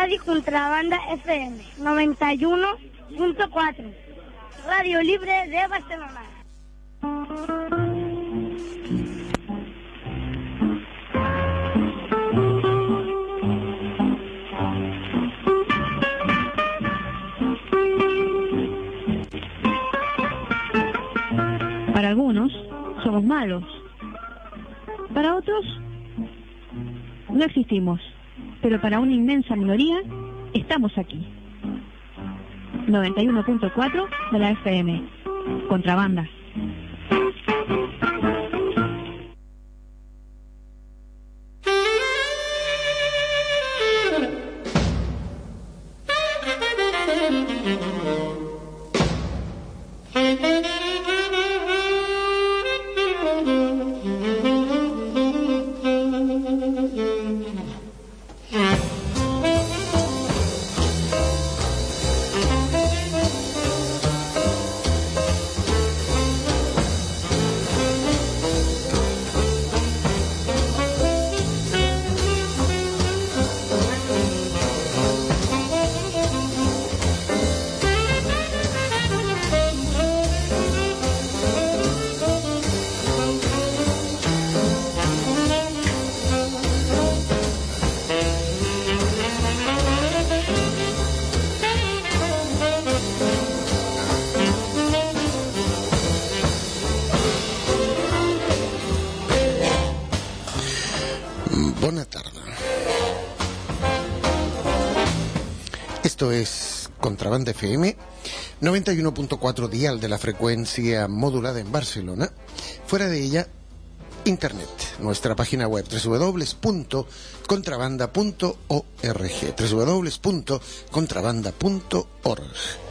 Radio Contrabanda FM 91.4, Radio Libre de Barcelona. Para algunos somos malos, para otros no existimos, pero para una inmensa minoría estamos aquí. 91.4 de la FM, Contrabanda. Bona tarda. Esto es Contrabanda FM, 91.4 dial de la frecuencia modulada en Barcelona. Fuera de ella, Internet, nuestra página web www.contrabanda.org, www.contrabanda.org.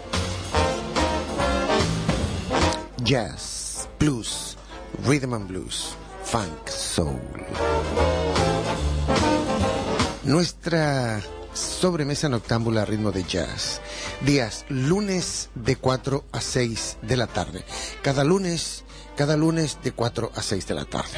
Jazz, blues, rhythm and blues, funk, soul. Nuestra sobremesa noctámbula a ritmo de jazz. Días lunes de 4 a 6 de la tarde. Cada lunes de 4 a 6 de la tarde.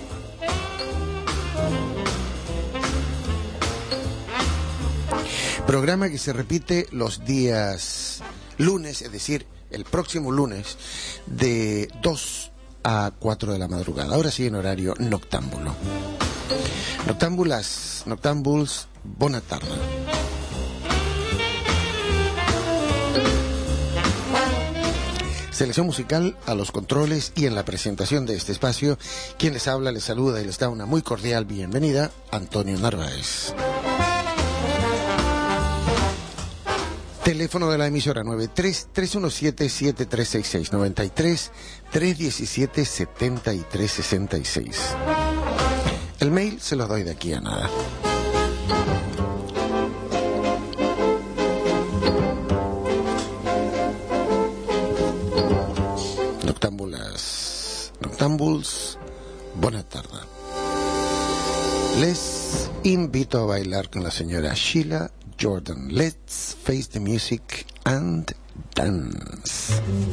Programa que se repite los días lunes, es decir, el próximo lunes, de 2 a 4 de la madrugada. Ahora sí en horario noctámbulo. Noctámbuls, bona tarda. Selección musical a los controles y en la presentación de este espacio, quien les habla, les saluda y les da una muy cordial bienvenida, Antonio Narváez. Teléfono de la emisora 93-317-7366, 93-317-7366. El mail se lo doy de aquí a nada. Noctámbuls, buena tarde. Les invito a bailar con la señora Sheila Jordan. Let's face the music and dance.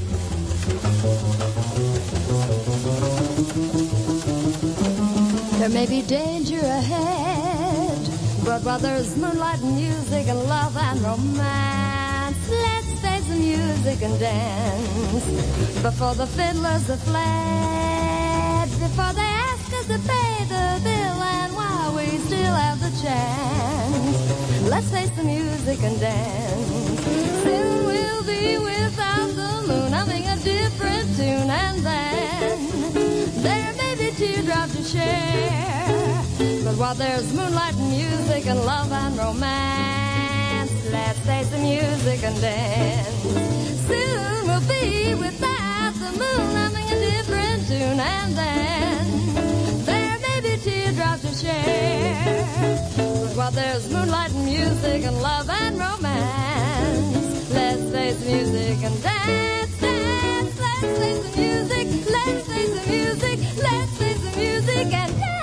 There may be danger ahead, but while there's moonlight and music and love and romance, let's face the music and dance. Before the fiddlers have fled, before they ask us to pay the bill, and while we still have the chance, let's face the music and dance. Soon we'll be without the moon, humming a different tune, and then there may be teardrops to share, but while there's moonlight and music and love and romance, let's face the music and dance. Soon we'll be without the moon, humming a different tune, and then there may be teardrops to share, but while there's moonlight and music and love and romance, let's face the music and dance, dance. Let's face the music, let's face the music, let's face the music and dance.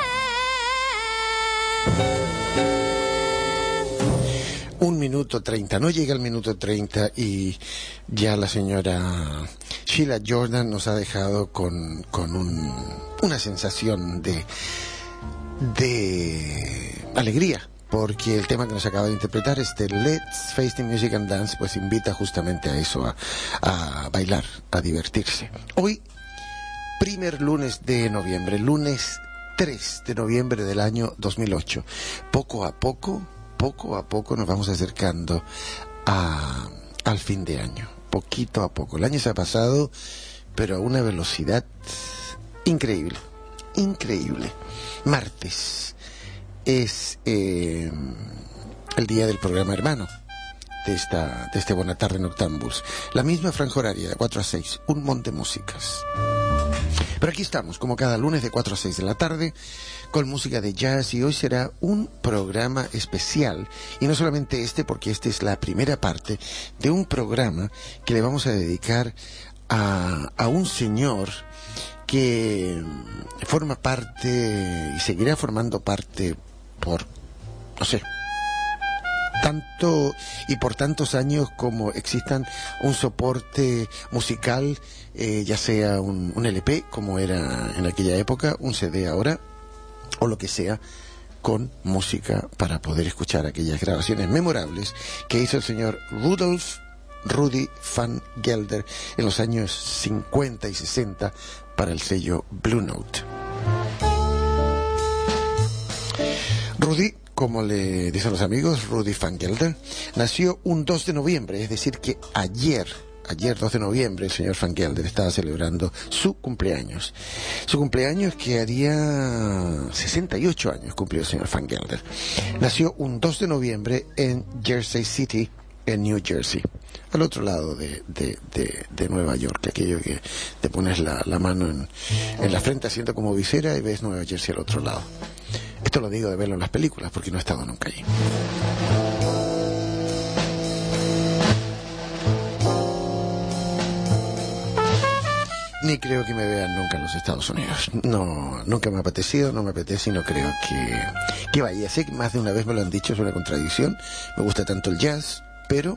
1:30, no llega el minuto 30 y ya la señora Sheila Jordan nos ha dejado con una sensación de alegría porque el tema que nos acaba de interpretar, Let's Face the Music and Dance, pues invita justamente a eso, a bailar, a divertirse. Hoy, primer lunes de noviembre, lunes 3 de noviembre del año 2008. Poco a poco nos vamos acercando al fin de año, poquito a poco. El año se ha pasado, pero a una velocidad increíble. Martes es el día del programa hermano de este Buena Tarde Noctámbuls. La misma franja horaria de 4 a 6, un montón de músicas. Pero aquí estamos, como cada lunes de 4 a 6 de la tarde, con música de jazz, y hoy será un programa especial, y no solamente porque esta es la primera parte de un programa que le vamos a dedicar a un señor que forma parte y seguirá formando parte por, no sé, tanto y por tantos años como existan un soporte musical, ya sea un LP, como era en aquella época, un CD ahora, o lo que sea, con música para poder escuchar aquellas grabaciones memorables que hizo el señor Rudy Van Gelder en los años 50 y 60 para el sello Blue Note. Rudy, como le dicen los amigos, Rudy Van Gelder, nació un 2 de noviembre, es decir que ayer 2 de noviembre, el señor Van Gelder estaba celebrando su cumpleaños. Su cumpleaños que haría 68 años cumplió el señor Van Gelder. Nació un 2 de noviembre en Jersey City, en New Jersey, al otro lado de Nueva York, aquello que te pones la mano en la frente haciendo como visera y ves Nueva Jersey al otro lado. Esto lo digo de verlo en las películas porque no he estado nunca allí. Ni creo que me vean nunca en los Estados Unidos. No, nunca me ha apetecido, no me apetece y no creo que vaya. Sé que más de una vez me lo han dicho, es una contradicción. Me gusta tanto el jazz, pero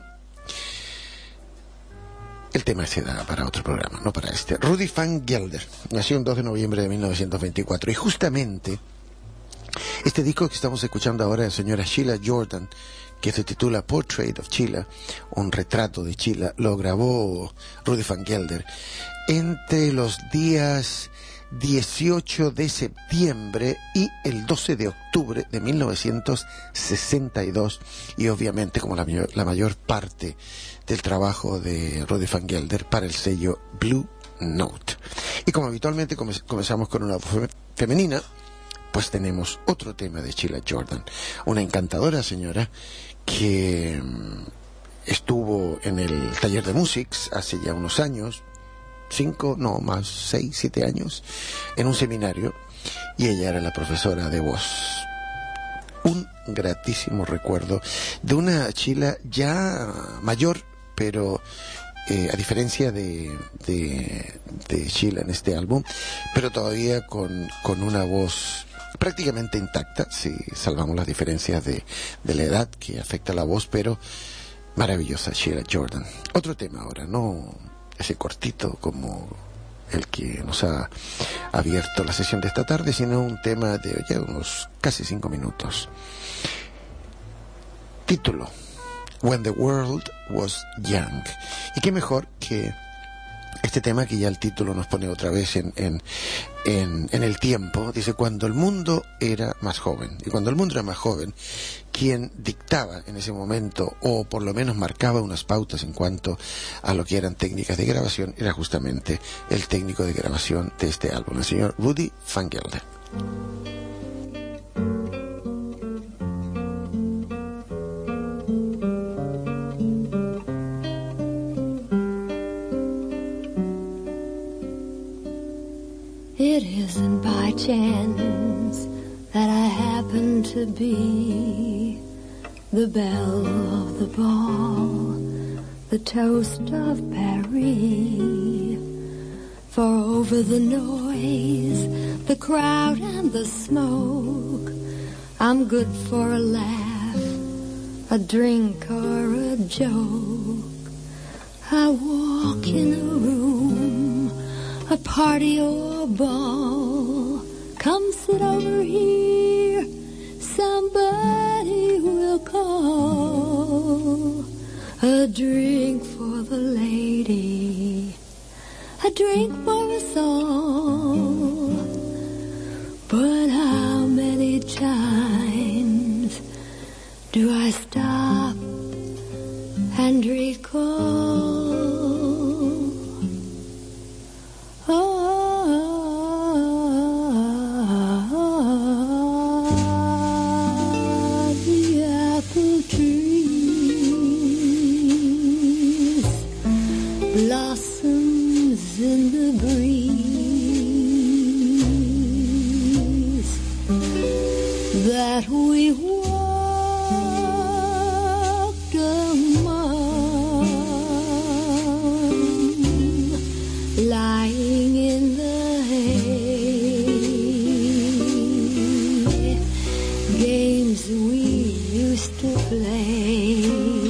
el tema se da para otro programa, no para este. Rudy Van Gelder nació el 2 de noviembre de 1924 y justamente este disco que estamos escuchando ahora de la señora Sheila Jordan, que se titula Portrait of Sheila, un retrato de Sheila, lo grabó Rudy Van Gelder entre los días 18 de septiembre y el 12 de octubre de 1962, y obviamente como la mayor parte del trabajo de Rudy Van Gelder para el sello Blue Note. Y como habitualmente comenzamos con una voz femenina, pues tenemos otro tema de Sheila Jordan, una encantadora señora que estuvo en el taller de Musics hace ya unos años, 6, 7 años, en un seminario, y ella era la profesora de voz. Un gratísimo recuerdo de una Sheila ya mayor, pero a diferencia de Sheila en este álbum, pero todavía con una voz prácticamente intacta, si salvamos las diferencias de la edad que afecta a la voz, pero maravillosa Sheila Jordan. Otro tema ahora, no ese cortito como el que nos ha abierto la sesión de esta tarde, sino un tema de ya unos casi 5 minutos. Título: When the World Was Young. Y qué mejor que este tema, que ya el título nos pone otra vez en el tiempo. Dice: cuando el mundo era más joven. Y cuando el mundo era más joven, quien dictaba en ese momento, o por lo menos marcaba unas pautas en cuanto a lo que eran técnicas de grabación, era justamente el técnico de grabación de este álbum, el señor Rudy Van Gelder. It isn't by chance that I happen to be the belle of the ball, the toast of Paris. For over the noise, the crowd and the smoke, I'm good for a laugh, a drink or a joke. I walk in a room, a party or a ball. Come sit over here, somebody A drink for the lady, a drink for us all. But how many times do I stop and recall? The apple trees, blossoms in the breeze that we walked among, lying in the hay, games we used to play,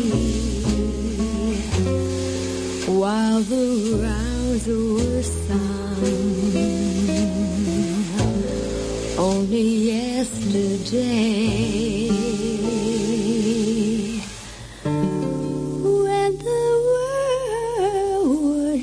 while the rounds were sung only yesterday. When the world was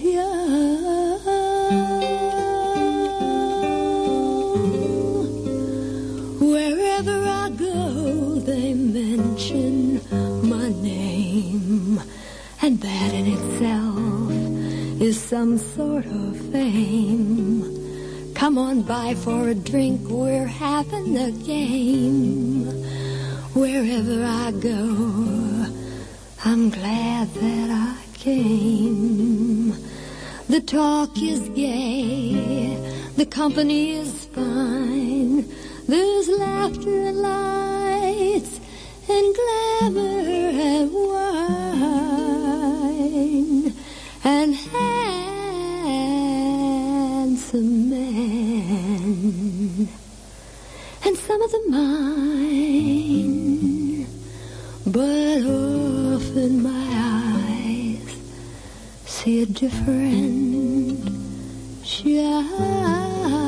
young, wherever I go they mention my name, and that in itself is some sort of fame. Come on by for a drink, we're having a game. Wherever I go, I'm glad that I came. The talk is gay, the company is fine. There's laughter and lights and glamour and wine and handsome men, and some of them mine. But often my eyes see a different shine.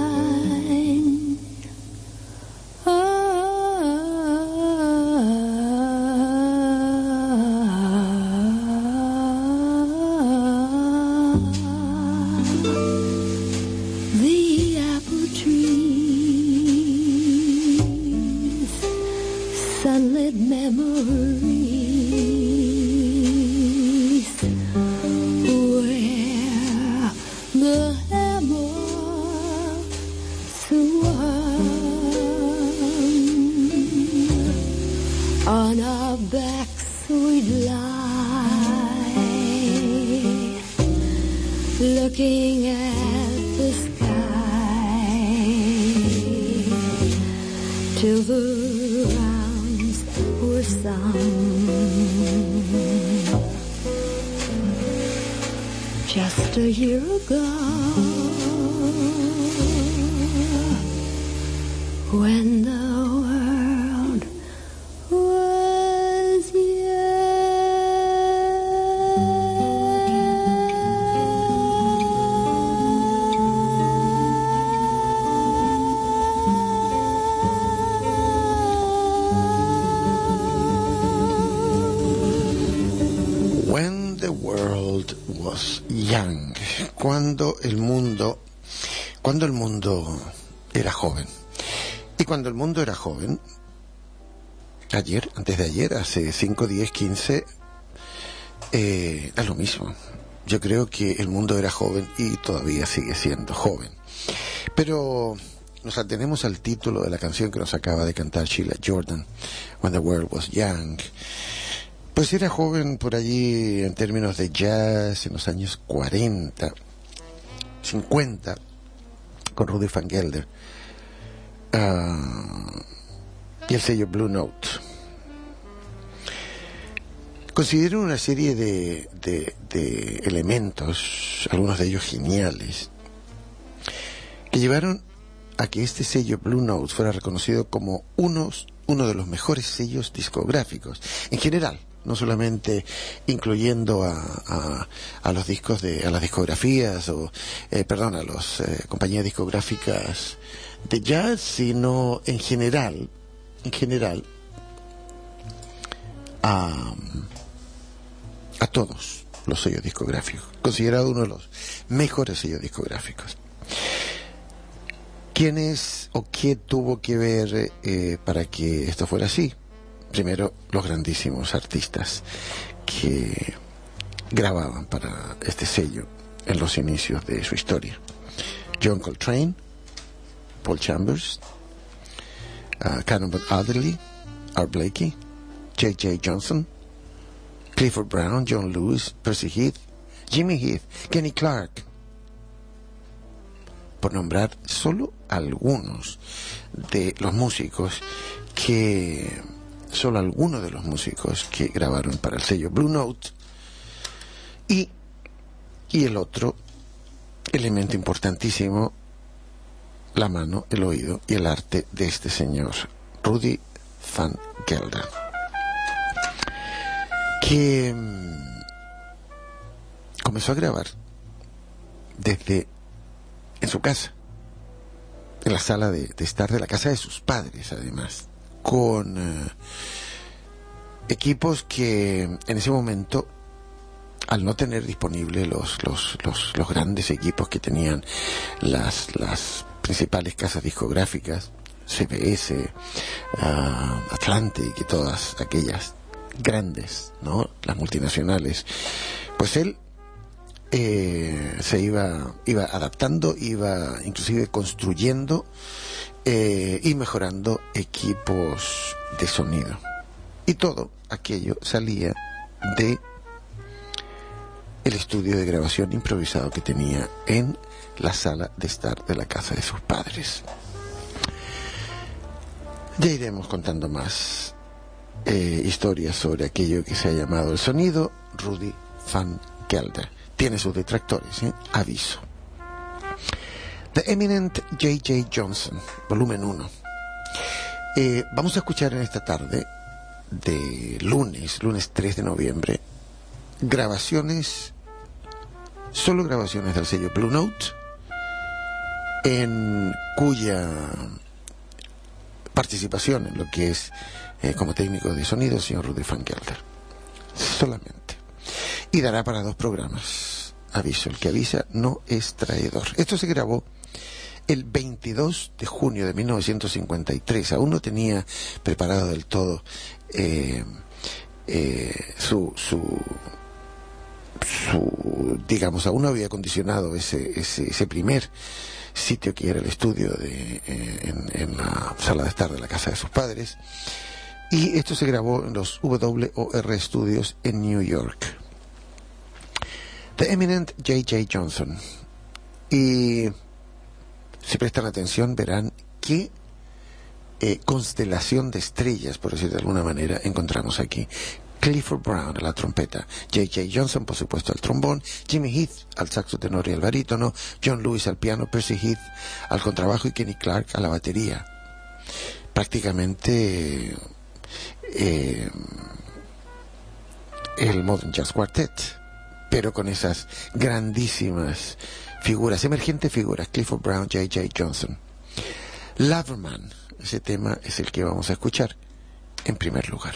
The apple trees, sunlit memories, where the hammer swung. On our backs we'd lie, looking at the sky, till the rounds were sung. Just a year ago, when the world was When the world was young, cuando el mundo era joven. Y cuando el mundo era joven, ayer, antes de ayer, hace 5, 10, 15, es lo mismo. Yo creo que el mundo era joven y todavía sigue siendo joven. Pero nos atenemos al título de la canción que nos acaba de cantar Sheila Jordan, When the World Was Young. Pues era joven por allí en términos de jazz en los años 40, 50, con Rudy Van Gelder. Y el sello Blue Note. Considero una serie de elementos, algunos de ellos geniales, que llevaron a que este sello Blue Note fuera reconocido como uno de los mejores sellos discográficos en general, no solamente incluyendo a los discos a las discografías a las compañías discográficas de jazz, sino en general a a todos los sellos discográficos, considerado uno de los mejores sellos discográficos. ¿Quién es o qué tuvo que ver para que esto fuera así? Primero, los grandísimos artistas que grababan para este sello en los inicios de su historia. John Coltrane, Paul Chambers, Cannonball Adderley, Art Blakey, J.J. Johnson, Clifford Brown, John Lewis, Percy Heath, Jimmy Heath, Kenny Clark, por nombrar solo algunos de los músicos que grabaron para el sello Blue Note. Y el otro elemento importantísimo, la mano, el oído y el arte de este señor, Rudy Van Gelder, que comenzó a grabar desde en su casa, en la sala de estar de la casa de sus padres, además, con equipos que en ese momento, al no tener disponibles los grandes equipos que tenían las principales casas discográficas, CBS, Atlantic y todas aquellas grandes, ¿no?, las multinacionales, pues él se iba adaptando, iba inclusive construyendo y mejorando equipos de sonido, y todo aquello salía de el estudio de grabación improvisado que tenía en la sala de estar de la casa de sus padres. Ya iremos contando más historias sobre aquello que se ha llamado el sonido Rudy Van Gelder. Tiene sus detractores, aviso. The Eminent J.J. Johnson, volumen 1. Vamos a escuchar en esta tarde de lunes 3 de noviembre, solo grabaciones del sello Blue Note, en cuya participación en lo que es como técnico de sonido el señor Rudy Van Gelder, solamente, y dará para 2 programas. Aviso, el que avisa no es traidor. Esto se grabó el 22 de junio de 1953. Aún no tenía preparado del todo digamos, aún no había acondicionado ese primer sitio que era el estudio en la sala de estar de la casa de sus padres, y esto se grabó en los WOR Studios en New York. The Eminent J.J. Johnson. Y si prestan atención verán qué constelación de estrellas, por decir de alguna manera, encontramos aquí. Clifford Brown a la trompeta, J.J. Johnson, por supuesto, al trombón, Jimmy Heath al saxo tenor y al barítono, John Lewis al piano, Percy Heath al contrabajo y Kenny Clark a la batería. Prácticamente el Modern Jazz Quartet, pero con esas grandísimas emergentes figuras, Clifford Brown, J.J. Johnson. Loverman, ese tema es el que vamos a escuchar en primer lugar.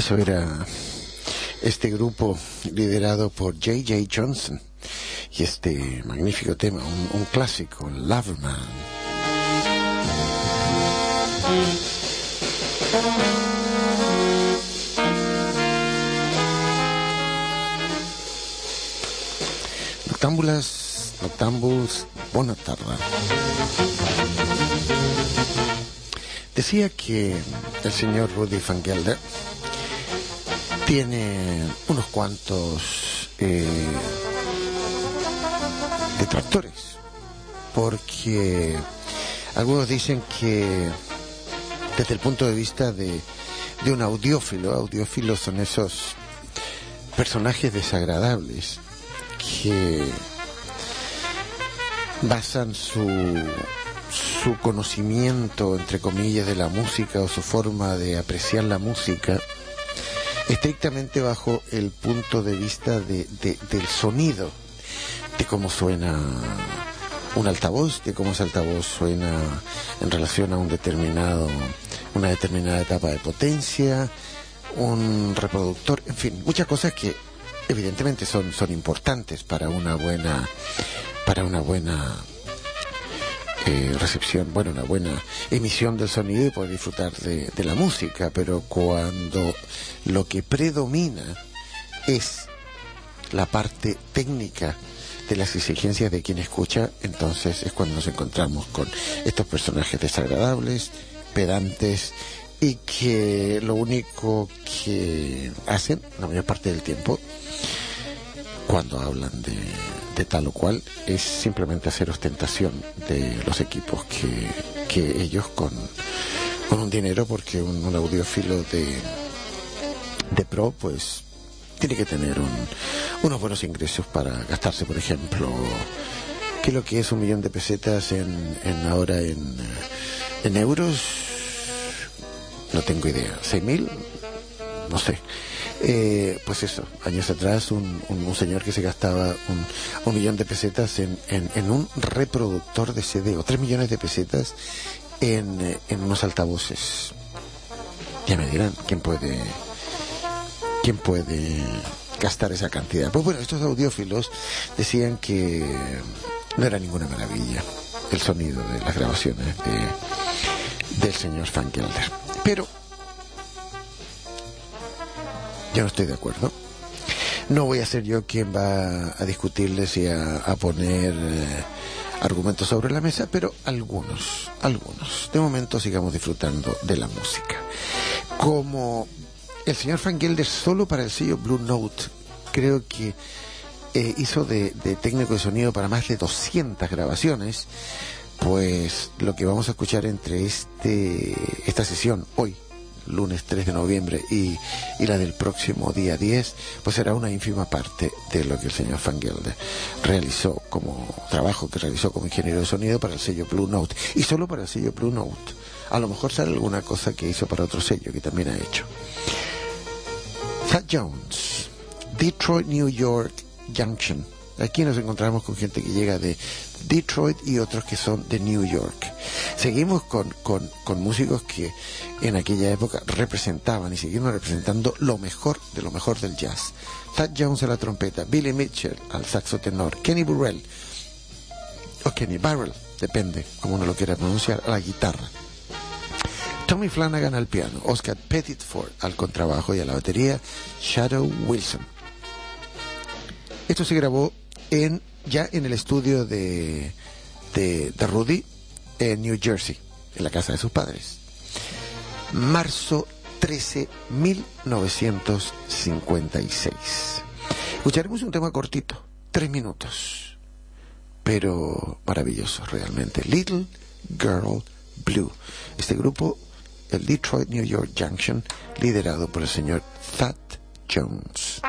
Eso era este grupo liderado por J.J. Johnson y este magnífico tema, un clásico, Loverman. Noctámbuls, buena tarde. Decía que el señor Rudy Van Gelder tiene unos cuantos detractores, porque algunos dicen que desde el punto de vista de un audiófilos son esos personajes desagradables que basan su conocimiento, entre comillas, de la música o su forma de apreciar la música estrictamente bajo el punto de vista del sonido, de cómo suena un altavoz, de cómo ese altavoz suena en relación a una determinada etapa de potencia, un reproductor, en fin, muchas cosas que evidentemente son importantes para una buena recepción, una buena emisión del sonido y poder disfrutar de la música. Pero cuando lo que predomina es la parte técnica de las exigencias de quien escucha, entonces es cuando nos encontramos con estos personajes desagradables, pedantes, y que lo único que hacen la mayor parte del tiempo cuando hablan de tal o cual es simplemente hacer ostentación de los equipos que ellos con un dinero, porque un audiófilo de pro pues tiene que tener unos buenos ingresos para gastarse, por ejemplo, ¿qué es lo que es 1 millón de pesetas ahora en euros? No tengo idea. 6.000, no sé. Pues eso, años atrás un señor que se gastaba 1 millón de pesetas en un reproductor de CD, o 3 millones de pesetas en unos altavoces. Ya me dirán quién puede gastar esa cantidad. Pues bueno, estos audiófilos decían que no era ninguna maravilla el sonido de las grabaciones del señor Van Gelder. Pero yo no estoy de acuerdo. No voy a ser yo quien va a discutirles y a poner argumentos sobre la mesa, pero algunos. De momento sigamos disfrutando de la música. Como el señor Van Gelder solo para el sello Blue Note, creo que hizo de técnico de sonido para más de 200 grabaciones, pues lo que vamos a escuchar entre esta sesión hoy, lunes 3 de noviembre, y la del próximo día 10, pues será una ínfima parte de lo que el señor Van Gelder realizó como trabajo, que realizó como ingeniero de sonido para el sello Blue Note, y solo para el sello Blue Note. A lo mejor sale alguna cosa que hizo para otro sello que también ha hecho. Thad Jones, Detroit, New York, Junction. Aquí nos encontramos con gente que llega de Detroit y otros que son de New York. Seguimos con músicos que en aquella época representaban y seguimos representando lo mejor de lo mejor del jazz. Thad Jones a la trompeta, Billy Mitchell al saxo tenor, Kenny Burrell, o Kenny Burrell, depende como uno lo quiera pronunciar, a la guitarra, Tommy Flanagan al piano, Oscar Petitford al contrabajo y a la batería, Shadow Wilson. Esto se grabó ya en el estudio de Rudy en New Jersey, en la casa de sus padres. Marzo 13, 1956. Escucharemos un tema cortito, 3 minutos, pero maravilloso realmente. Little Girl Blue. Este grupo, el Detroit New York Junction, liderado por el señor Thad Jones.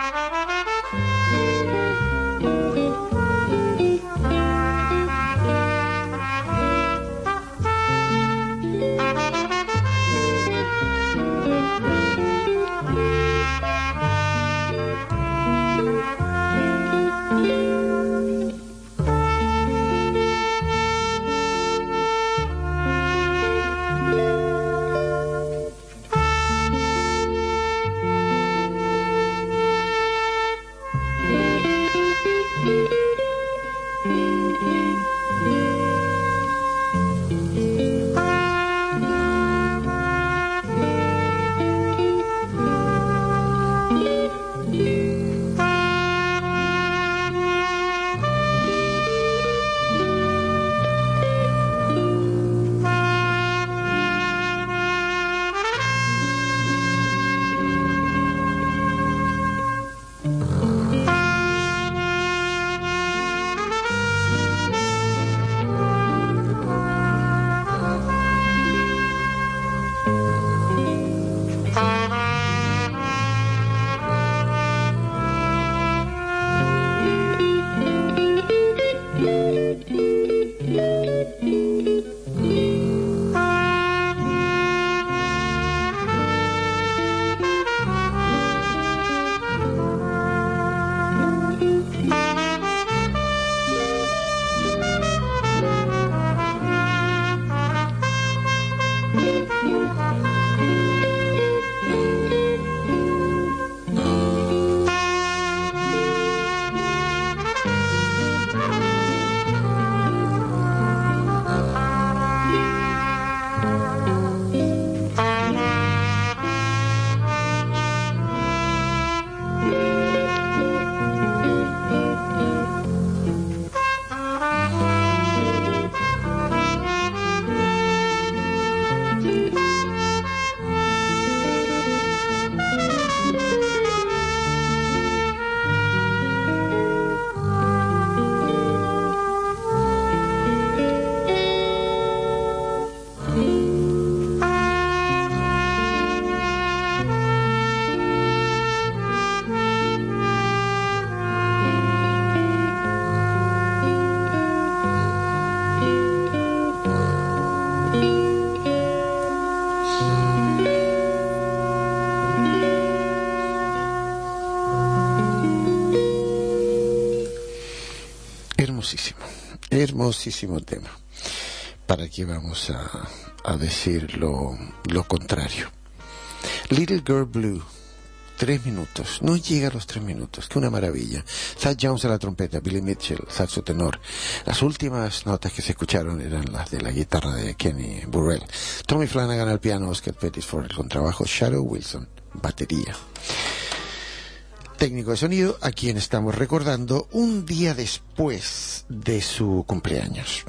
hermosísimo, hermosísimo tema. ¿Para qué vamos a decir lo contrario? Little Girl Blue, 3 minutos, no llega a los 3 minutos, que una maravilla. Thad Jones a la trompeta, Billy Mitchell, saxo tenor. Las últimas notas que se escucharon eran las de la guitarra de Kenny Burrell. Tommy Flanagan al piano, Oscar Pettisford el contrabajo, Shadow Wilson, batería. Técnico de sonido, a quien estamos recordando un día después de su cumpleaños.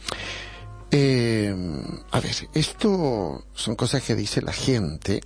A ver, esto son cosas que dice la gente,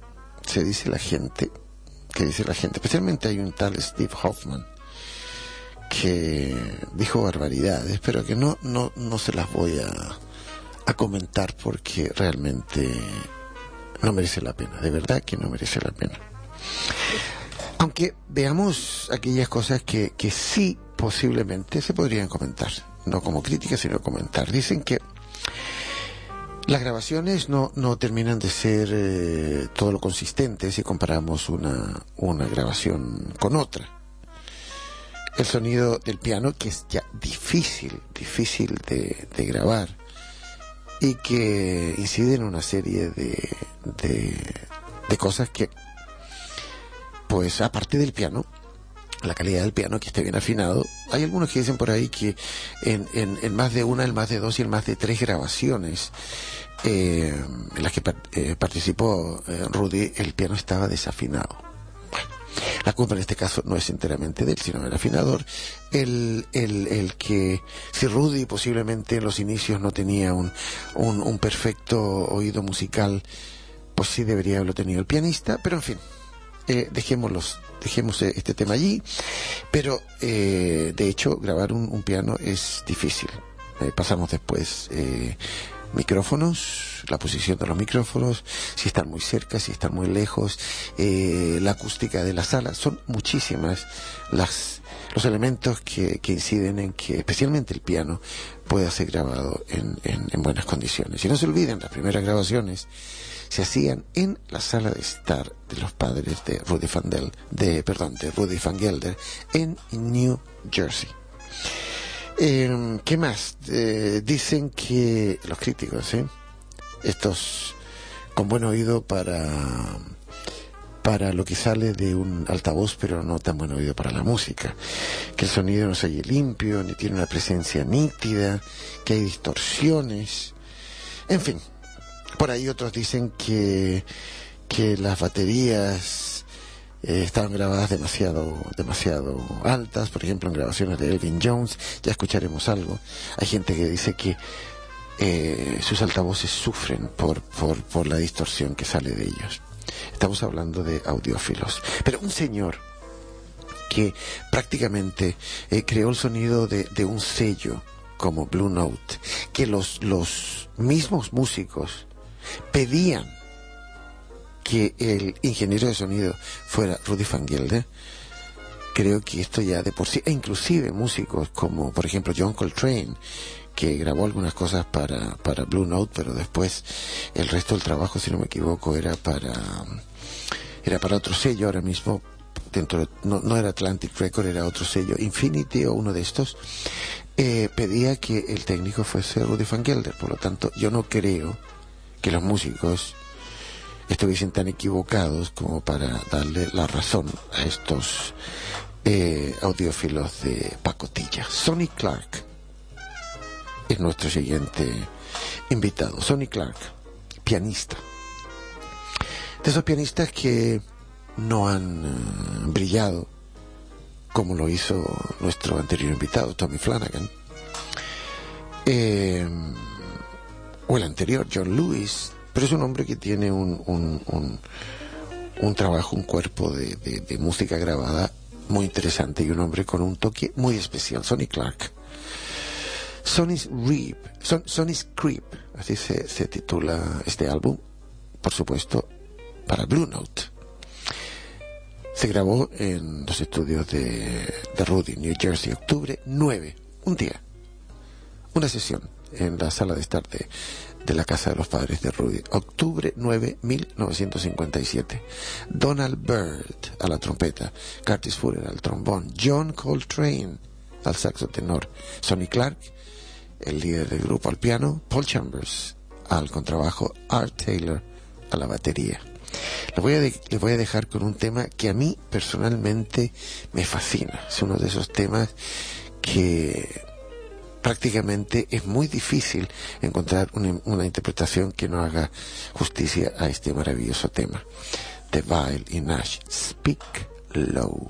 especialmente hay un tal Steve Hoffman que dijo barbaridades, pero que no se las voy a comentar porque realmente no merece la pena, de verdad que no merece la pena. Aunque veamos aquellas cosas que sí posiblemente se podrían comentar, no como crítica sino comentar. Dicen que las grabaciones no terminan de ser todo lo consistentes si comparamos una grabación con otra. El sonido del piano, que es ya difícil de grabar y que incide en una serie de cosas que, pues aparte del piano, la calidad del piano, que esté bien afinado. Hay algunos que dicen por ahí que en más de una, en más de dos y en más de 3 grabaciones en las que participó Rudy, el piano estaba desafinado. Bueno, la culpa en este caso no es enteramente de él, sino del afinador. El que, si Rudy posiblemente en los inicios no tenía un perfecto oído musical, pues sí debería haberlo tenido el pianista, pero en fin, dejemos este tema allí. Pero de hecho grabar un piano es difícil. Pasamos después micrófonos, la posición de los micrófonos, si están muy cerca, si están muy lejos, la acústica de la sala. Son muchísimas los elementos que inciden en que especialmente el piano pueda ser grabado en buenas condiciones. Y no se olviden, las primeras grabaciones se hacían en la sala de estar de los padres de Rudy Van Gelder en New Jersey. ¿Qué más? Dicen que los críticos, estos con buen oído para lo que sale de un altavoz, pero no tan buen oído para la música, que el sonido no se oye limpio, ni tiene una presencia nítida, que hay distorsiones, en fin. Por ahí otros dicen que las baterías estaban grabadas demasiado altas, por ejemplo en grabaciones de Elvin Jones. Ya escucharemos algo. Hay gente que dice que sus altavoces sufren por la distorsión que sale de ellos. Estamos hablando de audiófilos. Pero un señor que prácticamente creó el sonido de un sello como Blue Note, que los mismos músicos pedían que el ingeniero de sonido fuera Rudy Van Gelder. Creo que esto ya de por sí, e inclusive músicos como por ejemplo John Coltrane, que grabó algunas cosas para Blue Note, pero después el resto del trabajo, si no me equivoco, era para otro sello. Ahora mismo no era Atlantic Record, era otro sello, Infinity o uno de estos. Pedía que el técnico fuese Rudy Van Gelder. Por lo tanto, yo no creo que los músicos estuviesen tan equivocados como para darle la razón a estos audiófilos de pacotilla. Sonny Clark es nuestro siguiente invitado. Sonny Clark, pianista. De esos pianistas que no han brillado como lo hizo nuestro anterior invitado, Tommy Flanagan, o el anterior, John Lewis, pero es un hombre que tiene un trabajo, un cuerpo de música grabada muy interesante y un hombre con un toque muy especial. Sonny Clark. Sonny's Creep, así se titula este álbum, por supuesto, para Blue Note. Se grabó en los estudios de Rudy, New Jersey, octubre 9, un día, una sesión en la sala de estar de la casa de los padres de Rudy, octubre 9, 1957. Donald Byrd a la trompeta, Curtis Fuller al trombón, John Coltrane al saxo tenor, Sonny Clark, el líder del grupo al piano, Paul Chambers al contrabajo, Art Taylor a la batería. Les voy a dejar con un tema que a mí personalmente me fascina. Es uno de esos temas que prácticamente es muy difícil encontrar una interpretación que no haga justicia a este maravilloso tema. The Vile y Nash, Speak Low.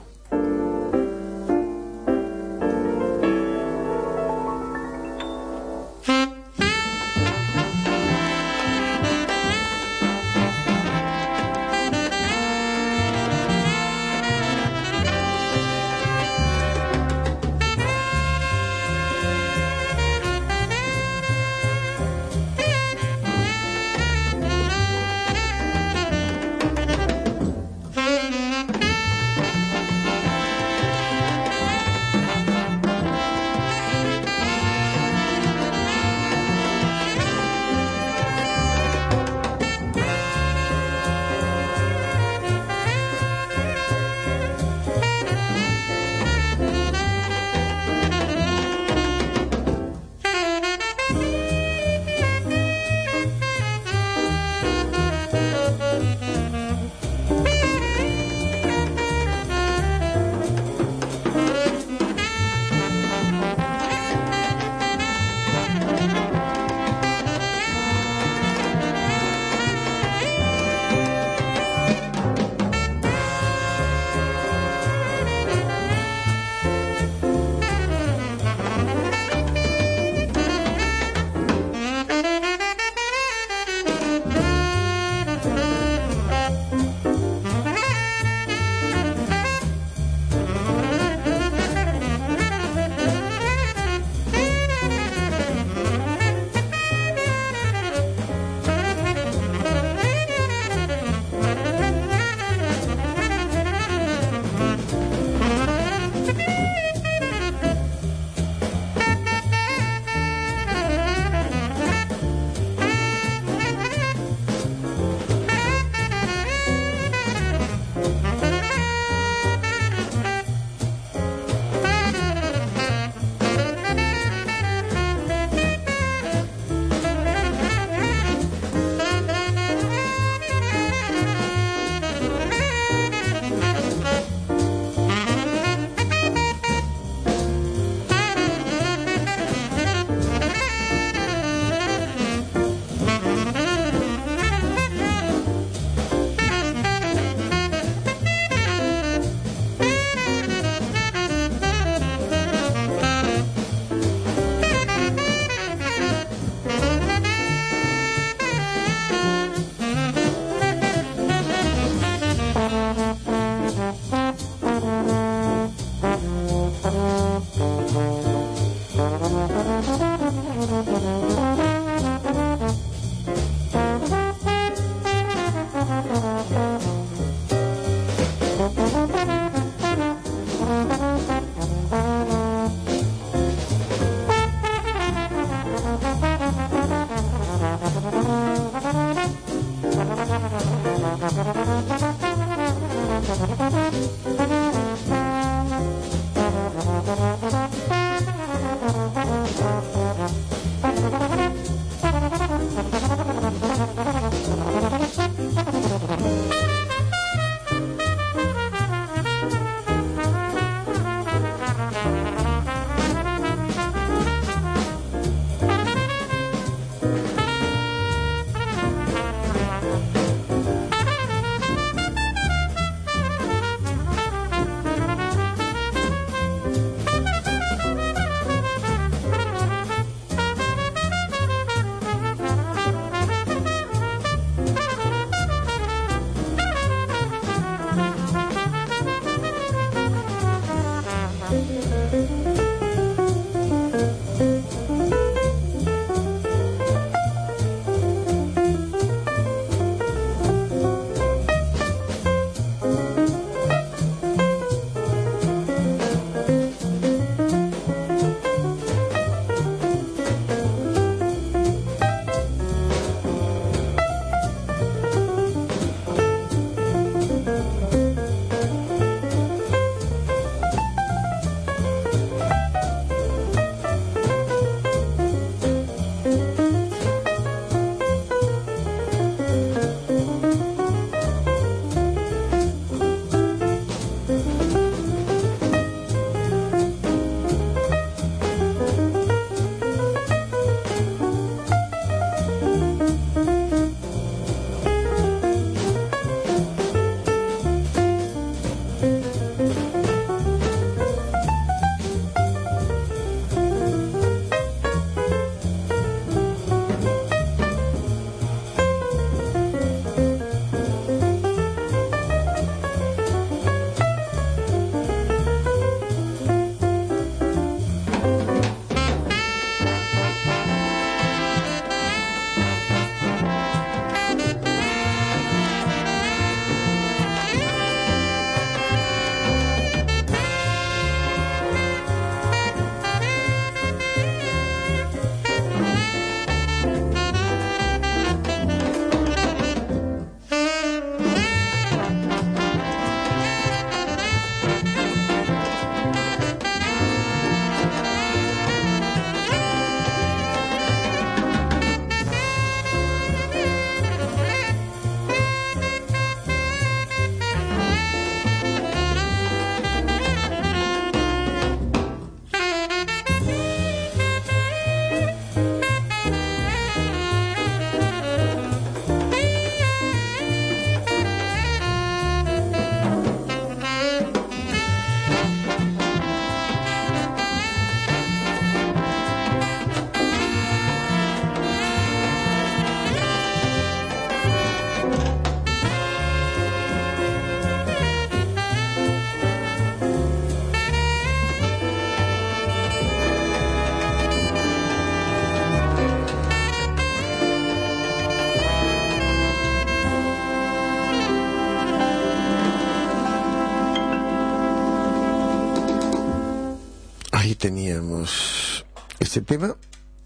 teníamos este tema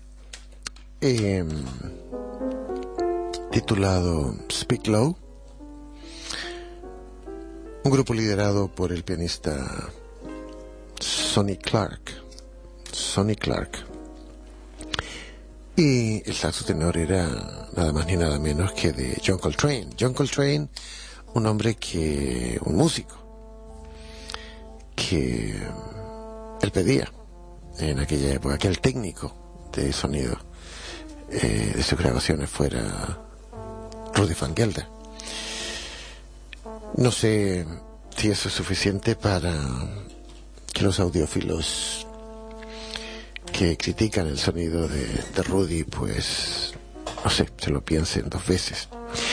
titulado Speak Low, un grupo liderado por el pianista Sonny Clark, y el saxo tenor era nada más ni nada menos que de John Coltrane, un músico que él pedía en aquella época que el técnico de sonido de sus grabaciones fuera Rudy Van Gelder. No sé si eso es suficiente para que los audiófilos que critican el sonido de Rudy, pues, no sé, se lo piensen dos veces.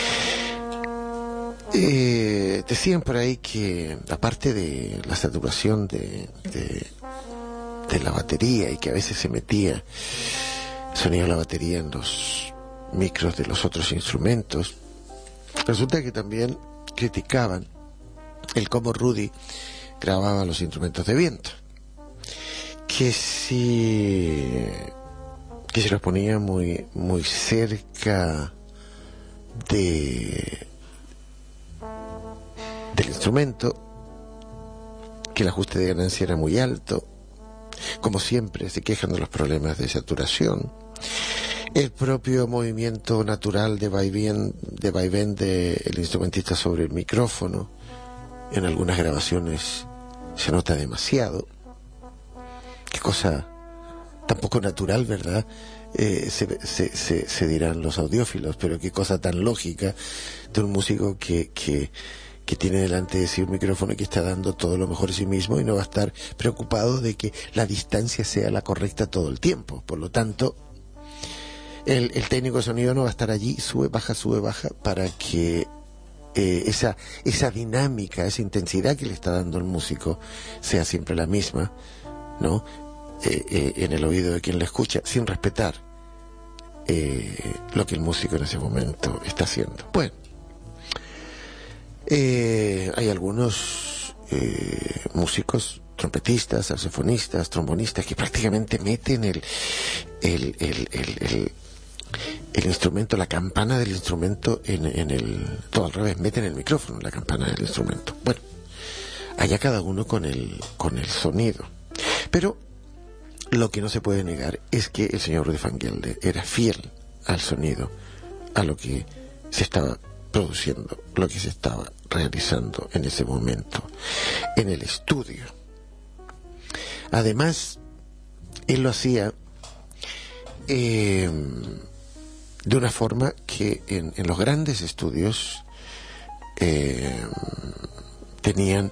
Decían por ahí que, aparte de la saturación de la batería, y que a veces se metía sonido de la batería en los micros de los otros instrumentos, resulta que también criticaban el cómo Rudy grababa los instrumentos de viento, que si los ponía muy cerca del instrumento, que el ajuste de ganancia era muy alto. Como siempre, se quejan de los problemas de saturación. El propio movimiento natural de vaivén del instrumentista sobre el micrófono, en algunas grabaciones se nota demasiado. Qué cosa tan poco natural, ¿verdad? Se dirán los audiófilos, pero qué cosa tan lógica de un músico que tiene delante de sí un micrófono y que está dando todo lo mejor de sí mismo y no va a estar preocupado de que la distancia sea la correcta todo el tiempo. Por lo tanto, el técnico de sonido no va a estar allí, sube, baja, para que esa dinámica, esa intensidad que le está dando el músico sea siempre la misma, ¿no? En el oído de quien le escucha, sin respetar lo que el músico en ese momento está haciendo. Bueno, hay algunos músicos, trompetistas, saxofonistas, trombonistas, que prácticamente meten el instrumento, la campana del instrumento todo al revés, meten el micrófono en la campana del instrumento. Bueno, allá cada uno con el sonido. Pero lo que no se puede negar es que el señor Rudy Van Gelder era fiel al sonido, a lo que se estaba produciendo, lo que se estaba realizando en ese momento en el estudio. Además, él lo hacía de una forma que en los grandes estudios tenían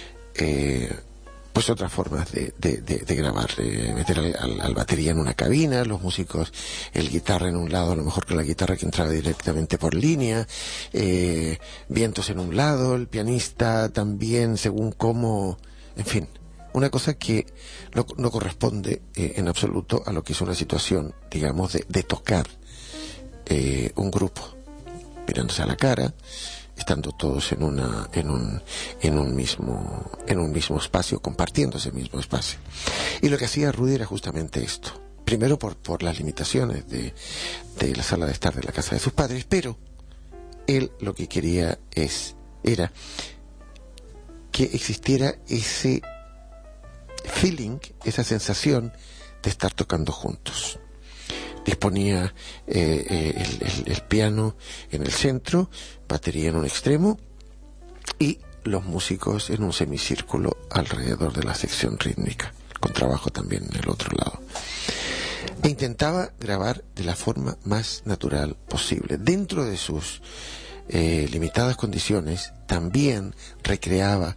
pues otras formas de grabar, meter al batería en una cabina, los músicos, el guitarra en un lado, a lo mejor con la guitarra que entraba directamente por línea, vientos en un lado, el pianista también, según cómo, en fin, una cosa que no corresponde en absoluto a lo que es una situación, digamos, de tocar un grupo, mirándose a la cara, estando todos en un mismo espacio, compartiendo ese mismo espacio. Y lo que hacía Rudy era justamente esto. Primero por las limitaciones de la sala de estar de la casa de sus padres, pero él lo que quería era que existiera ese feeling, esa sensación de estar tocando juntos. Disponía el piano en el centro, batería en un extremo y los músicos en un semicírculo alrededor de la sección rítmica, con trabajo también en el otro lado. E intentaba grabar de la forma más natural posible. Dentro de sus limitadas condiciones, también recreaba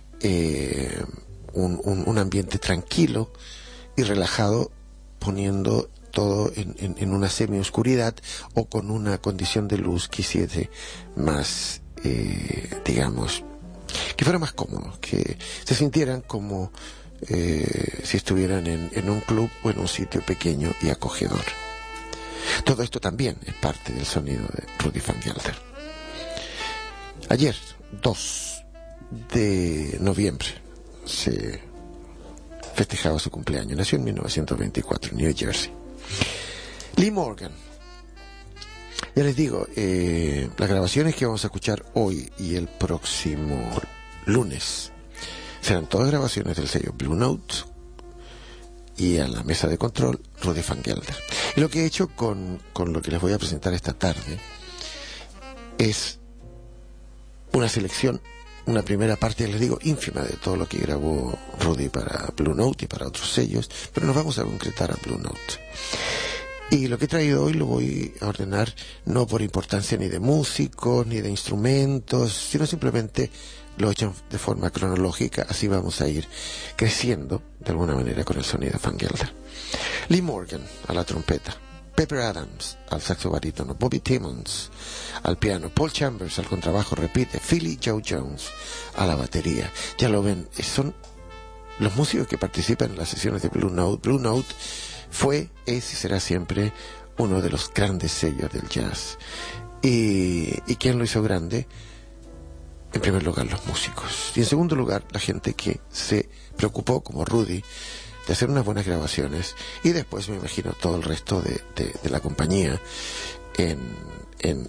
un ambiente tranquilo y relajado, poniendo todo en una semi-oscuridad o con una condición de luz que hiciese más, digamos, que fuera más cómodo, que se sintieran como si estuvieran en un club o en un sitio pequeño y acogedor. Todo esto también es parte del sonido de Rudy Van Gelder. Ayer, 2 de noviembre, se festejaba su cumpleaños. Nació en 1924 en New Jersey. Lee Morgan. Ya les digo, las grabaciones que vamos a escuchar hoy y el próximo lunes serán todas grabaciones del sello Blue Note, y a la mesa de control Rudy Van Gelder. Y lo que he hecho con lo que les voy a presentar esta tarde es una selección, una primera parte, les digo, ínfima de todo lo que grabó Rudy para Blue Note y para otros sellos, pero nos vamos a concretar a Blue Note. Y lo que he traído hoy lo voy a ordenar no por importancia ni de músicos ni de instrumentos, sino simplemente lo he hecho de forma cronológica. Así vamos a ir creciendo de alguna manera con el sonido de Van Gelder. Lee Morgan a la trompeta, Pepper Adams al saxo barítono, Bobby Timmons al piano, Paul Chambers al contrabajo, repite, Philly Joe Jones a la batería. Ya lo ven, son los músicos que participan en las sesiones de Blue Note. Blue Note fue, es y será siempre uno de los grandes sellos del jazz. ¿Y quién lo hizo grande? En primer lugar, los músicos. Y en segundo lugar, la gente que se preocupó, como Rudy, de hacer unas buenas grabaciones. Y después, me imagino, todo el resto de la compañía en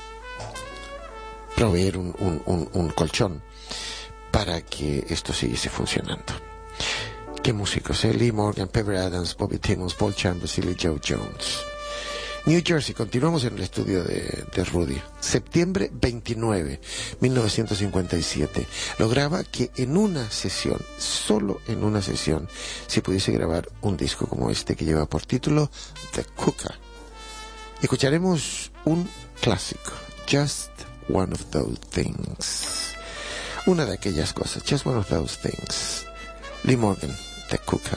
proveer un colchón para que esto siguiese funcionando. ¿Qué músicos? Lee Morgan, Pepper Adams, Bobby Timmons, Paul Chambers y Lee Joe Jones. New Jersey, continuamos en el estudio de Rudy. Septiembre 29, 1957. Lograba que en una sesión, solo en una sesión, se pudiese grabar un disco como este que lleva por título The Cooker. Escucharemos un clásico, Just One of Those Things. Una de aquellas cosas, Just One of Those Things. Lee Morgan, The Cooker.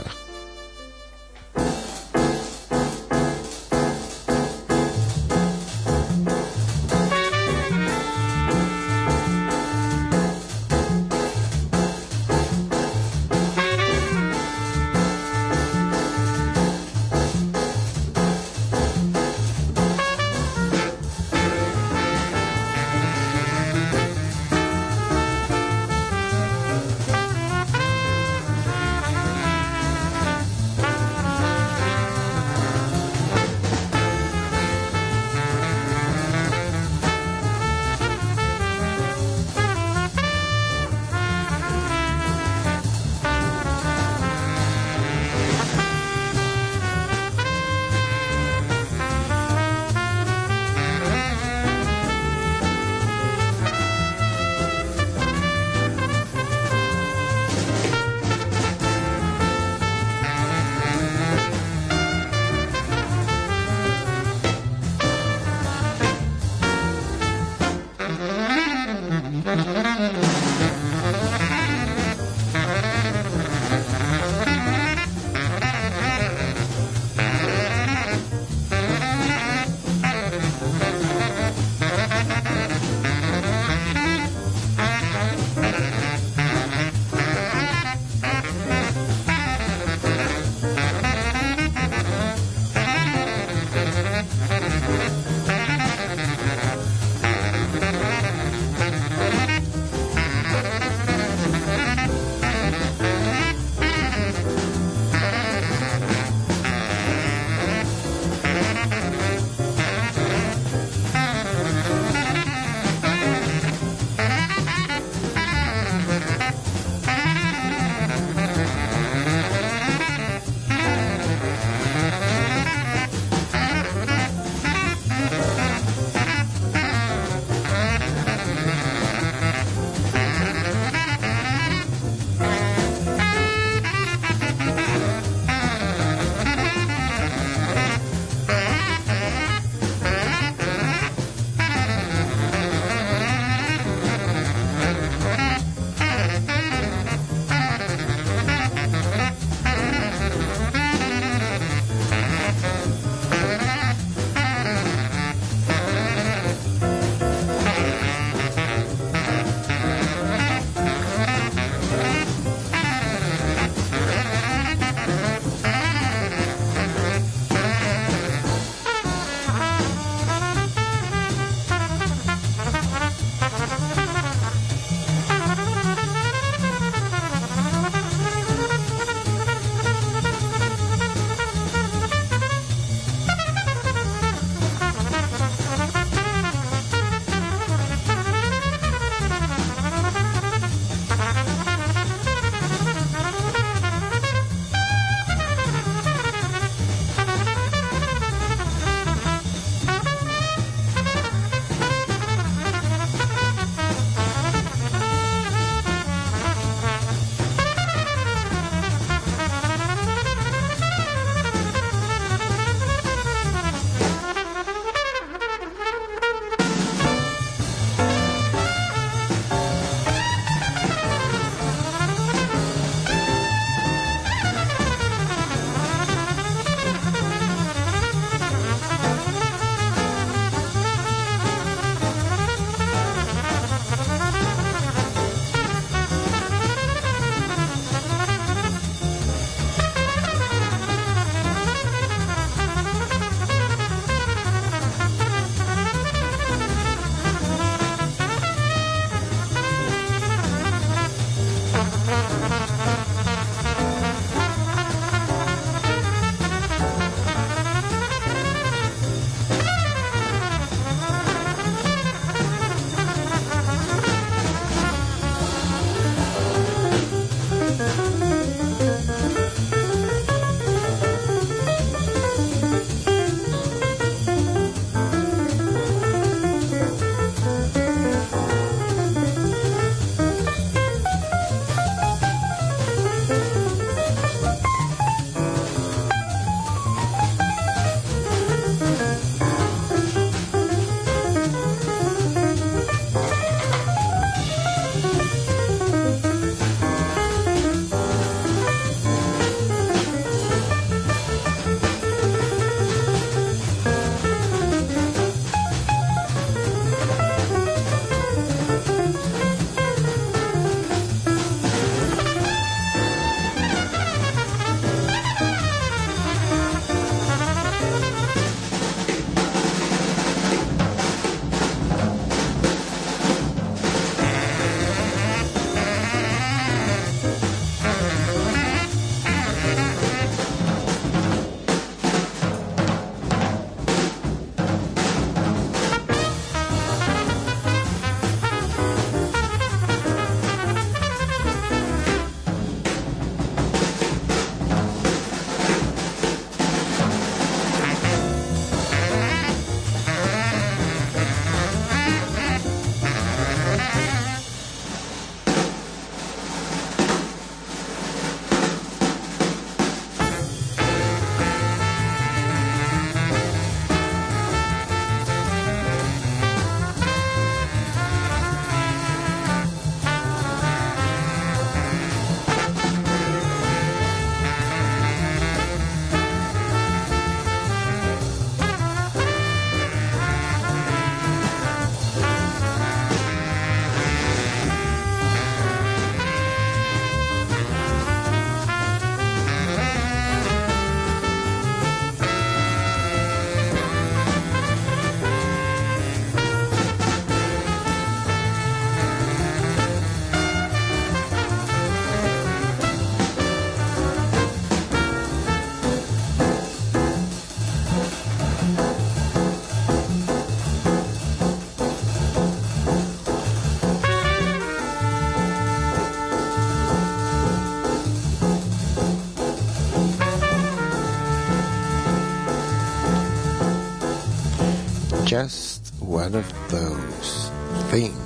Just One of Those Things.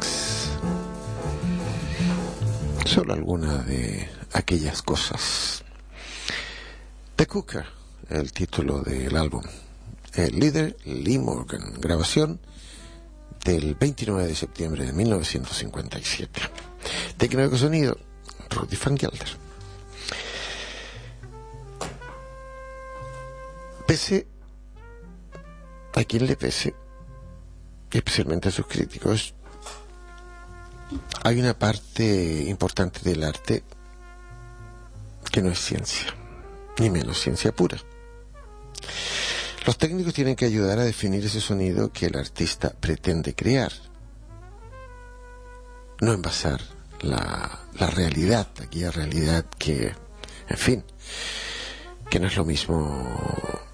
Solo alguna de aquellas cosas. The Cooker, el título del álbum. El líder, Lee Morgan. Grabación del 29 de septiembre de 1957. Técnico de sonido, Rudy Van Gelder. Pese a quien le pese, especialmente a sus críticos, hay una parte importante del arte que no es ciencia, ni menos ciencia pura. Los técnicos tienen que ayudar a definir ese sonido que el artista pretende crear, no envasar la realidad, aquella realidad que, en fin, que no es lo mismo,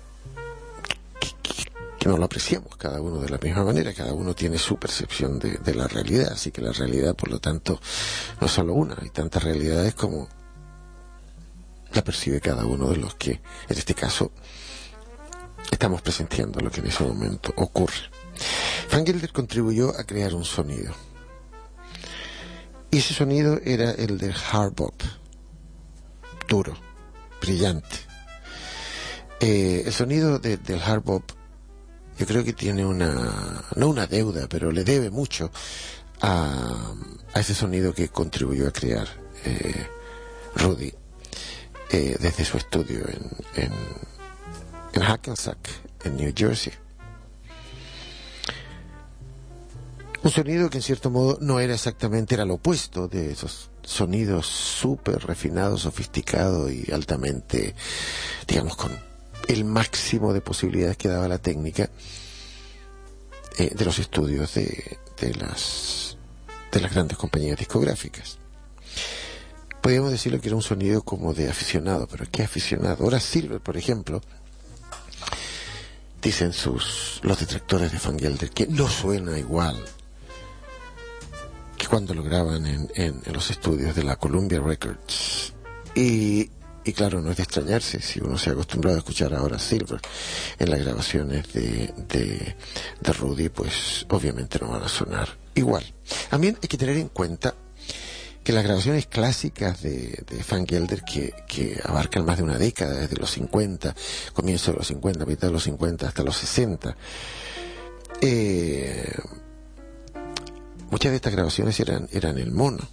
que no lo apreciamos cada uno de la misma manera. Cada uno tiene su percepción de la realidad, así que la realidad, por lo tanto, no es solo una, hay tantas realidades como la percibe cada uno de los que, en este caso, estamos presenciando lo que en ese momento ocurre. Van Gelder contribuyó a crear un sonido, y ese sonido era el del hard bop, duro, brillante. El sonido del hard bop, yo creo que tiene no una deuda, pero le debe mucho a ese sonido que contribuyó a crear Rudy desde su estudio en Hackensack, en New Jersey. Un sonido que en cierto modo no era exactamente, era lo opuesto de esos sonidos súper refinados, sofisticados y altamente, digamos, con el máximo de posibilidades que daba la técnica de los estudios de las grandes compañías discográficas. Podríamos decirlo que era un sonido como de aficionado, pero ¿qué aficionado? Ahora Silver, por ejemplo, dicen los detractores de Van Gelder que no suena igual que cuando lo graban en los estudios de la Columbia Records. Y claro, no es de extrañarse si uno se ha acostumbrado a escuchar ahora Silver en las grabaciones de Rudy, pues obviamente no van a sonar igual. También hay que tener en cuenta que las grabaciones clásicas de Van Gelder, que abarcan más de una década, desde los 50, comienzo de los 50, mitad de los 50 hasta los 60, muchas de estas grabaciones eran el mono.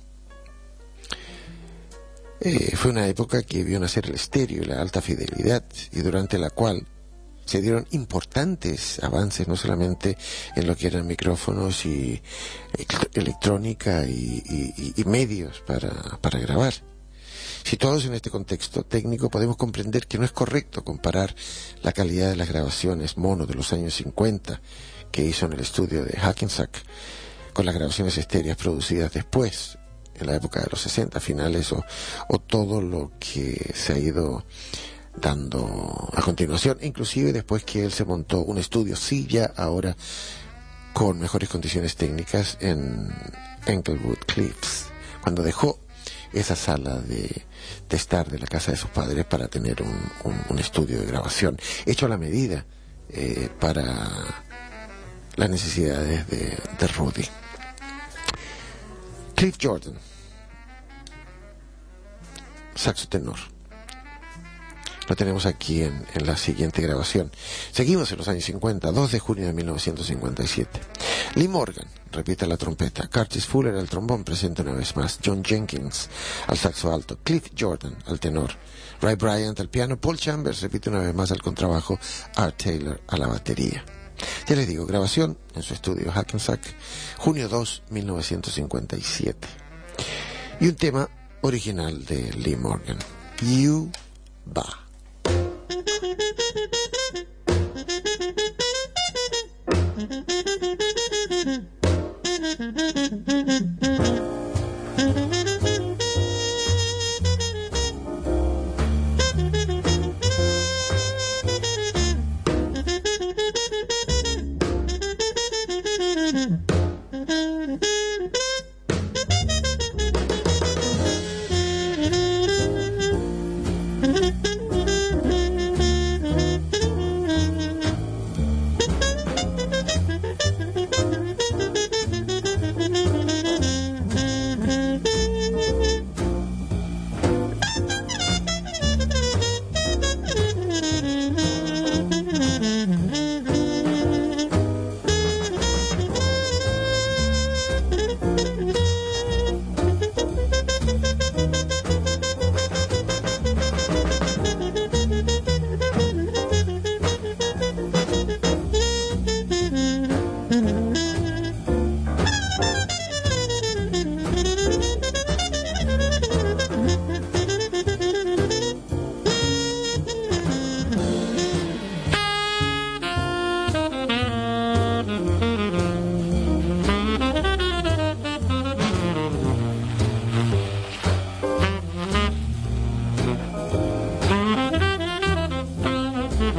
Fue una época que vio nacer el estéreo y la alta fidelidad, y durante la cual se dieron importantes avances, no solamente en lo que eran micrófonos y electrónica y medios para grabar. Situados en este contexto técnico, podemos comprender que no es correcto comparar la calidad de las grabaciones mono de los años 50 que hizo en el estudio de Hackensack con las grabaciones estéreas producidas después, en la época de los 60 finales, o todo lo que se ha ido dando a continuación, inclusive después que él se montó un estudio, sí, ya ahora con mejores condiciones técnicas, en Englewood Cliffs, cuando dejó esa sala de estar de la casa de sus padres para tener un estudio de grabación hecho a la medida para las necesidades de Rudy. Cliff Jordan, saxo tenor. Lo tenemos aquí en la siguiente grabación. Seguimos en los años 50, 2 de junio de 1957. Lee Morgan repite la trompeta. Curtis Fuller al trombón, presenta una vez más. John Jenkins al saxo alto. Cliff Jordan al tenor. Ray Bryant al piano. Paul Chambers repite una vez más al contrabajo. Art Taylor a la batería. Ya les digo, grabación en su estudio Hackensack, junio 2, 1957. Y un tema original de Lee Morgan, You Ba.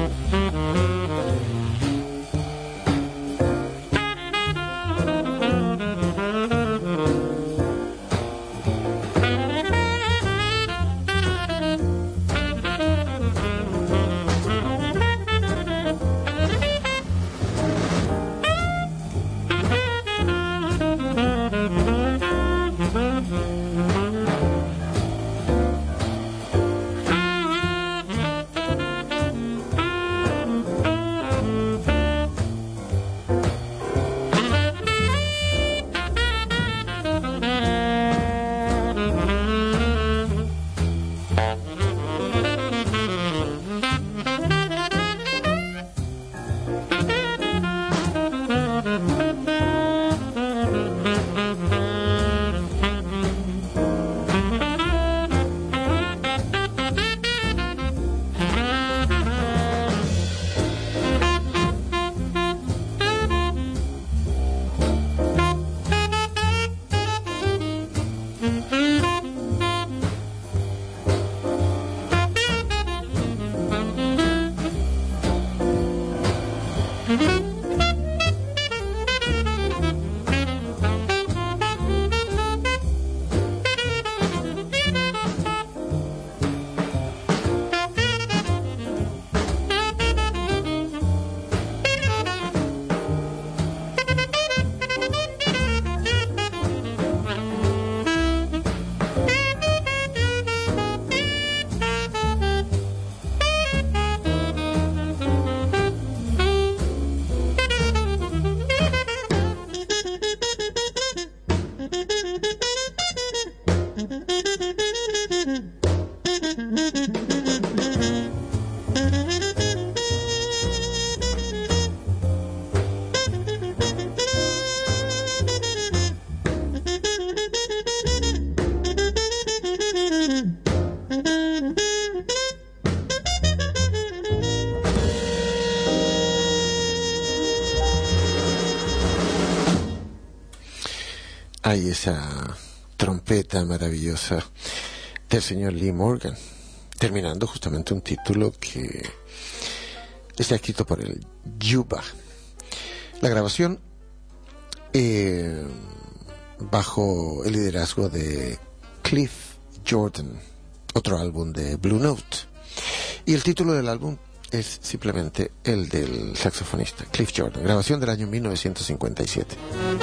Hay esa trompeta maravillosa del señor Lee Morgan, terminando justamente un título que está escrito por el Yuba. La grabación bajo el liderazgo de Cliff Jordan, otro álbum de Blue Note. Y el título del álbum es simplemente el del saxofonista Cliff Jordan, grabación del año 1957.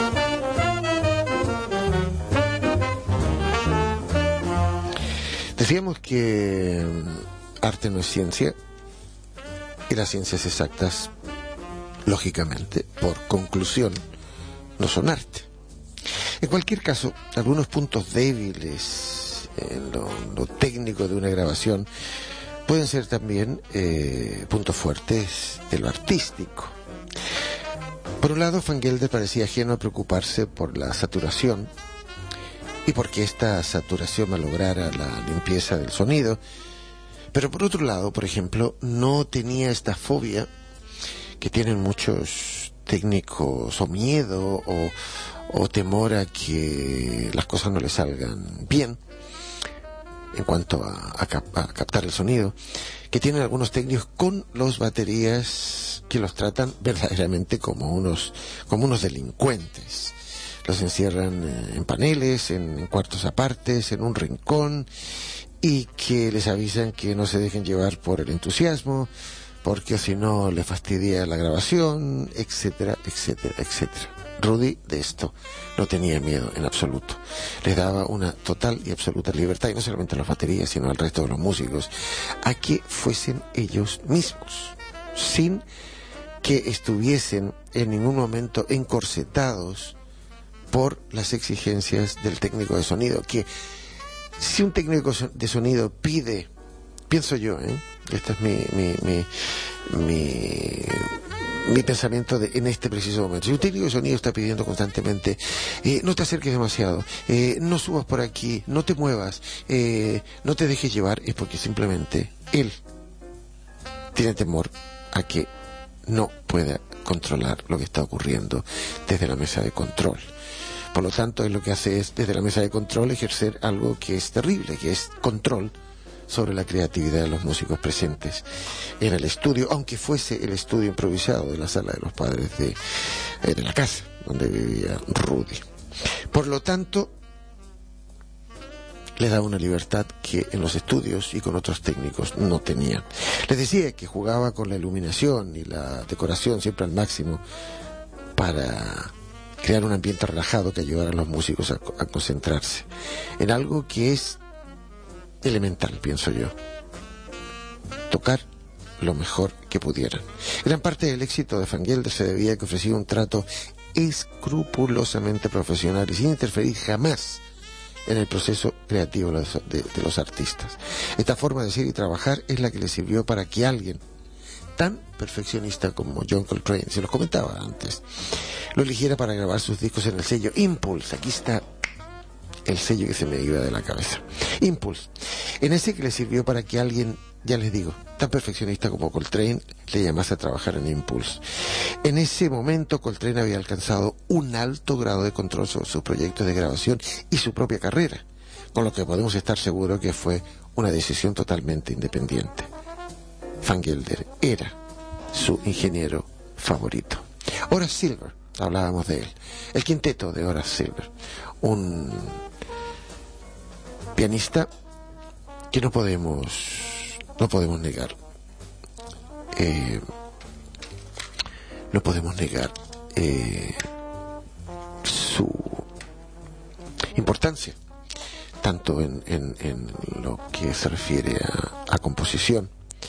Decíamos que arte no es ciencia y las ciencias exactas, lógicamente, por conclusión, no son arte. En cualquier caso, algunos puntos débiles en lo técnico de una grabación pueden ser también puntos fuertes de lo artístico. Por un lado, Van Gelder parecía ajeno a preocuparse por la saturación y porque esta saturación malograra la limpieza del sonido, pero por otro lado, por ejemplo, no tenía esta fobia que tienen muchos técnicos, o miedo o temor a que las cosas no le salgan bien en cuanto a captar el sonido, que tienen algunos técnicos con los baterías, que los tratan verdaderamente como unos delincuentes. Los encierran en paneles, en cuartos apartes, en un rincón, y que les avisan que no se dejen llevar por el entusiasmo, porque si no le fastidia la grabación, etcétera, etcétera, etcétera. Rudy de esto no tenía miedo en absoluto. Les daba una total y absoluta libertad, y no solamente a las baterías, sino al resto de los músicos, a que fuesen ellos mismos, sin que estuviesen en ningún momento encorsetados por las exigencias del técnico de sonido. Que si un técnico de sonido pide, pienso yo, este es mi pensamiento en este preciso momento, si un técnico de sonido está pidiendo constantemente, no te acerques demasiado, no subas por aquí, no te muevas, no te dejes llevar, es porque simplemente él tiene temor a que no pueda controlar lo que está ocurriendo desde la mesa de control. Por lo tanto, él lo que hace es, desde la mesa de control, ejercer algo que es terrible, que es control sobre la creatividad de los músicos presentes en el estudio, aunque fuese el estudio improvisado de la sala de los padres de la casa donde vivía Rudy. Por lo tanto, le daba una libertad que en los estudios y con otros técnicos no tenía. Les decía que jugaba con la iluminación y la decoración siempre al máximo para crear un ambiente relajado que ayudara a los músicos a concentrarse en algo que es elemental, pienso yo: tocar lo mejor que pudieran. Gran parte del éxito de Van Gelder se debía a que ofrecía un trato escrupulosamente profesional y sin interferir jamás en el proceso creativo de los artistas. Esta forma de ser y trabajar es la que le sirvió para que alguien tan perfeccionista como John Coltrane, se los comentaba antes, lo eligiera para grabar sus discos en el sello Impulse. Aquí está el sello que se me iba de la cabeza. Impulse. En ese que le sirvió para que alguien, ya les digo, tan perfeccionista como Coltrane, le llamase a trabajar en Impulse. En ese momento Coltrane había alcanzado un alto grado de control sobre sus proyectos de grabación y su propia carrera, con lo que podemos estar seguros que fue una decisión totalmente independiente. Van Gelder era su ingeniero favorito. Horace Silver, hablábamos de él. El quinteto de Horace Silver, un pianista que no podemos negar. No podemos negar su importancia, tanto en lo que se refiere a composición,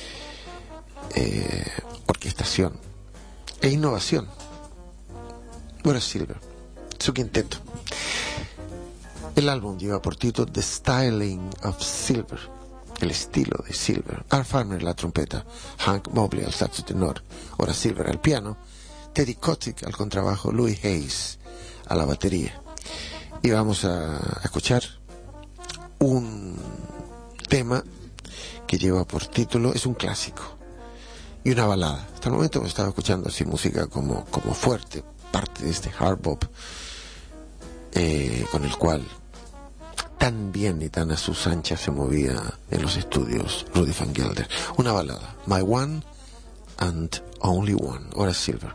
orquestación e innovación. Horace Silver, su quinteto. El álbum lleva por título The Styling of Silver, el estilo de Silver. Art Farmer la trompeta, Hank Mobley al saxo tenor, Horace Silver al piano, Teddy Kotick al contrabajo, Louis Hayes a la batería. Y vamos a escuchar un tema que lleva por título, es un clásico y una balada. Hasta el momento me estaba escuchando así música como fuerte, parte de este hard bop, con el cual tan bien y tan a sus anchas se movía en los estudios Rudy Van Gelder. Una balada, My One and Only One, Horace Silver.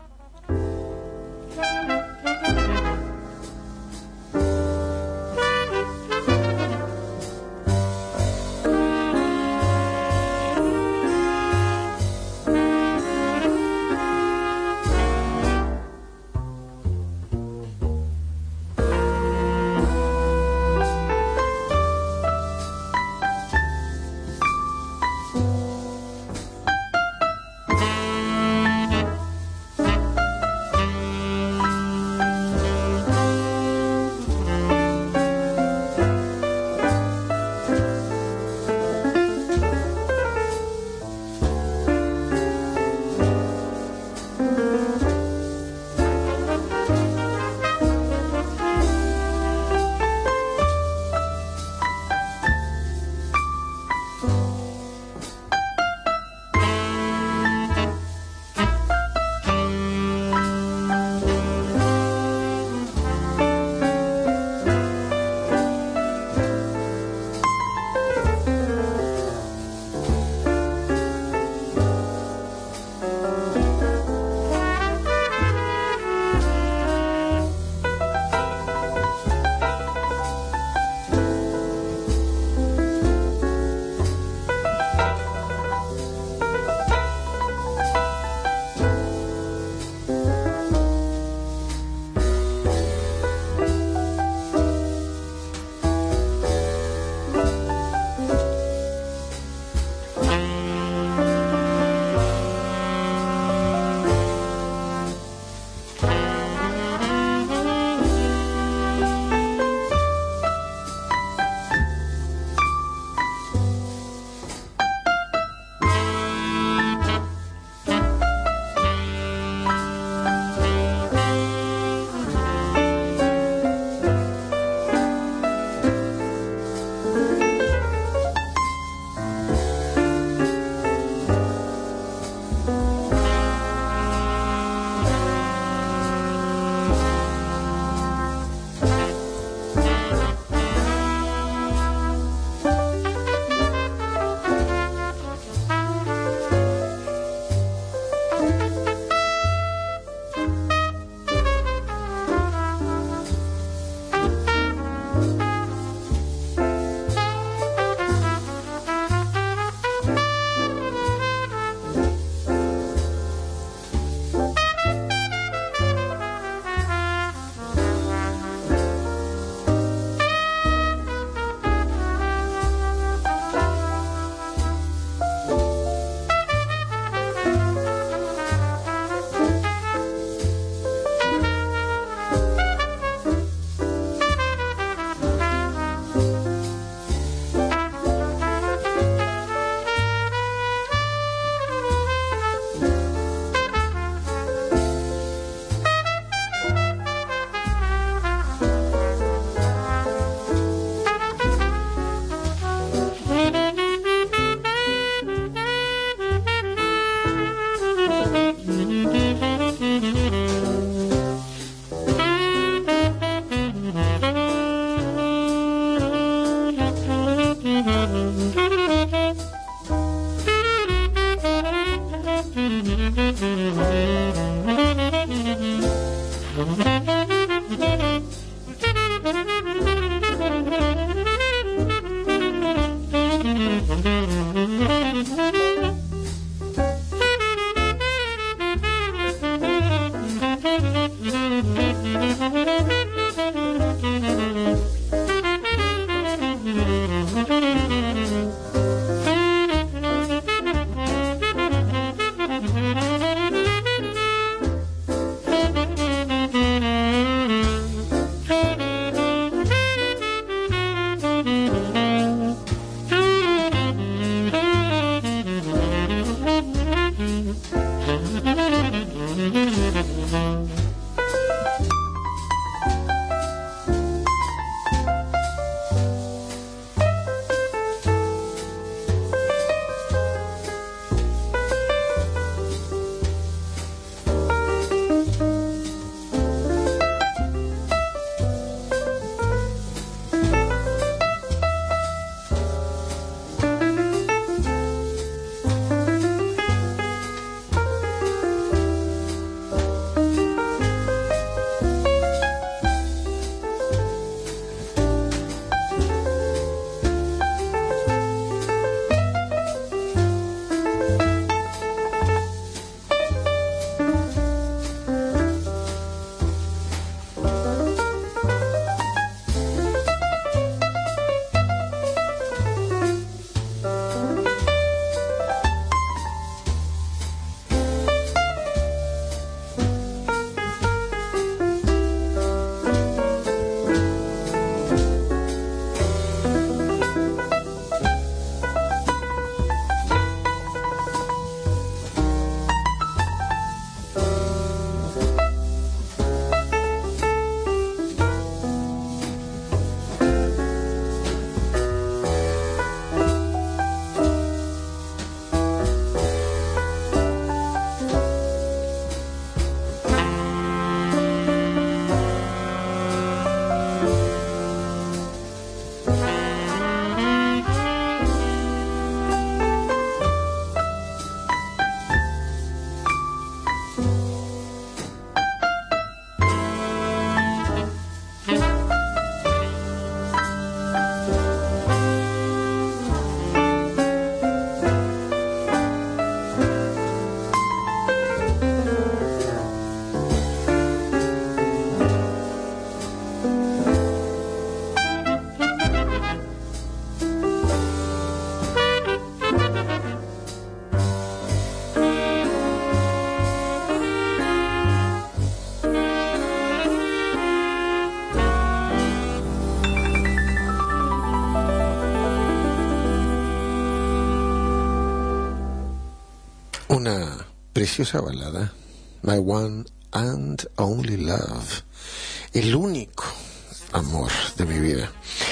Una preciosa balada, My One and Only Love, el único amor de mi vida.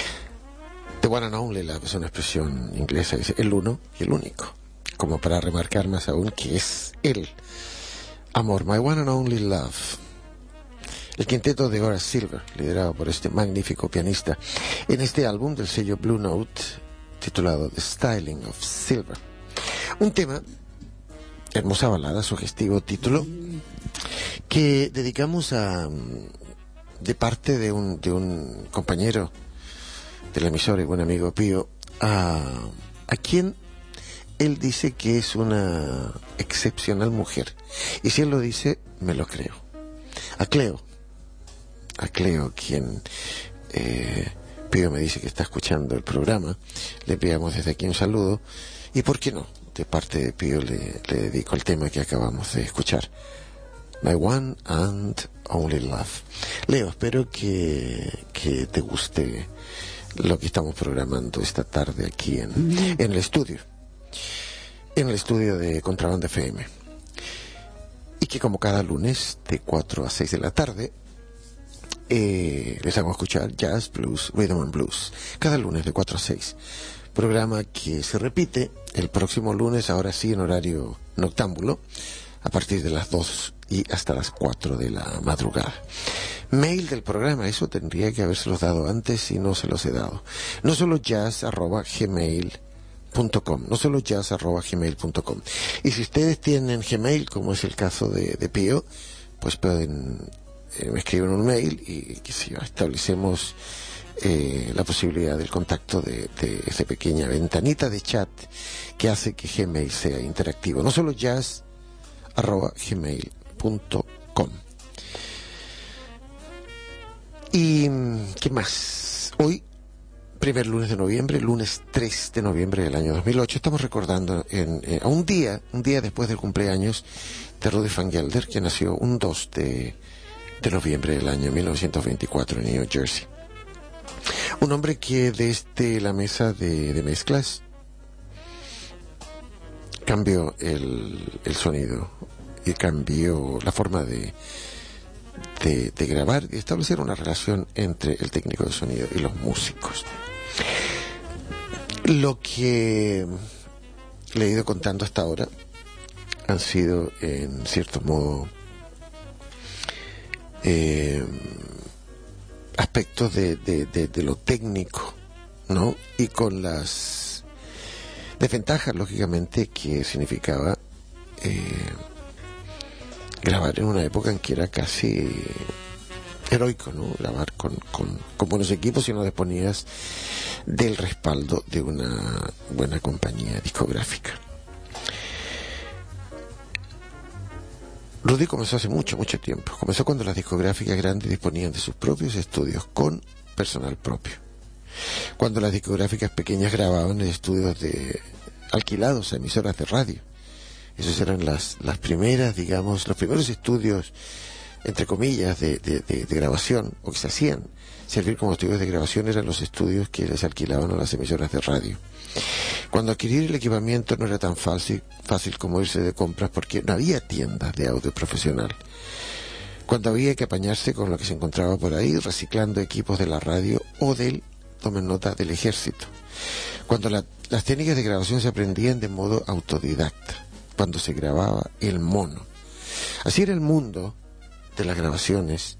The One and Only Love es una expresión inglesa, dice el uno y el único, como para remarcar más aún que es el amor. My One and Only Love. El quinteto de Horace Silver, liderado por este magnífico pianista, en este álbum del sello Blue Note, titulado The Styling of Silver. Un tema, hermosa balada, sugestivo título, que dedicamos de parte de un compañero de la emisora y buen amigo Pío, a quien él dice que es una excepcional mujer. Y si él lo dice, me lo creo. A Cleo, quien Pío me dice que está escuchando el programa, le enviamos desde aquí un saludo. Y por qué no, de parte de Pío le dedico el tema que acabamos de escuchar, My One and Only Love. Leo, espero que te guste lo que estamos programando esta tarde aquí en el estudio de Contrabanda FM, y que como cada lunes de 4 a 6 de la tarde les hago escuchar jazz, blues, rhythm and blues, cada lunes de 4 a 6, programa que se repite el próximo lunes, ahora sí en horario noctámbulo, a partir de las 2 y hasta las 4 de la madrugada. Mail del programa, eso tendría que habérselos dado antes y no se los he dado. No solo jazz@gmail.com, no solo jazz@gmail.com. Y si ustedes tienen Gmail, como es el caso de Pío, pues pueden me escriben un mail y que si establecemos la posibilidad del contacto de esa pequeña ventanita de chat que hace que Gmail sea interactivo. No solo jazz@gmail.com. ¿Y qué más? Hoy, primer lunes de noviembre, lunes 3 de noviembre del año 2008, estamos recordando a un día después del cumpleaños de Rudy Van Gelder, que nació un 2 de noviembre del año 1924 en New Jersey. Un hombre que desde la mesa de mezclas cambió el sonido y cambió la forma de grabar y establecer una relación entre el técnico de sonido y los músicos. Lo que le he ido contando hasta ahora han sido, en cierto modo, aspectos de lo técnico, ¿no? Y con las desventajas, lógicamente, que significaba grabar en una época en que era casi heroico, ¿no? Grabar con buenos equipos y no disponías del respaldo de una buena compañía discográfica. Rudy comenzó hace mucho tiempo. Comenzó cuando las discográficas grandes disponían de sus propios estudios con personal propio. Cuando las discográficas pequeñas grababan en estudios alquilados a emisoras de radio. Esos eran las primeras, digamos, los primeros estudios, entre comillas, de grabación, o que se hacían servir como estudios de grabación, eran los estudios que les alquilaban a las emisoras de radio. Cuando adquirir el equipamiento no era tan fácil como irse de compras, porque no había tiendas de audio profesional. Cuando había que apañarse con lo que se encontraba por ahí, reciclando equipos de la radio o tomen nota, del ejército. Cuando las técnicas de grabación se aprendían de modo autodidacta. Cuando se grababa el mono. Así era el mundo de las grabaciones,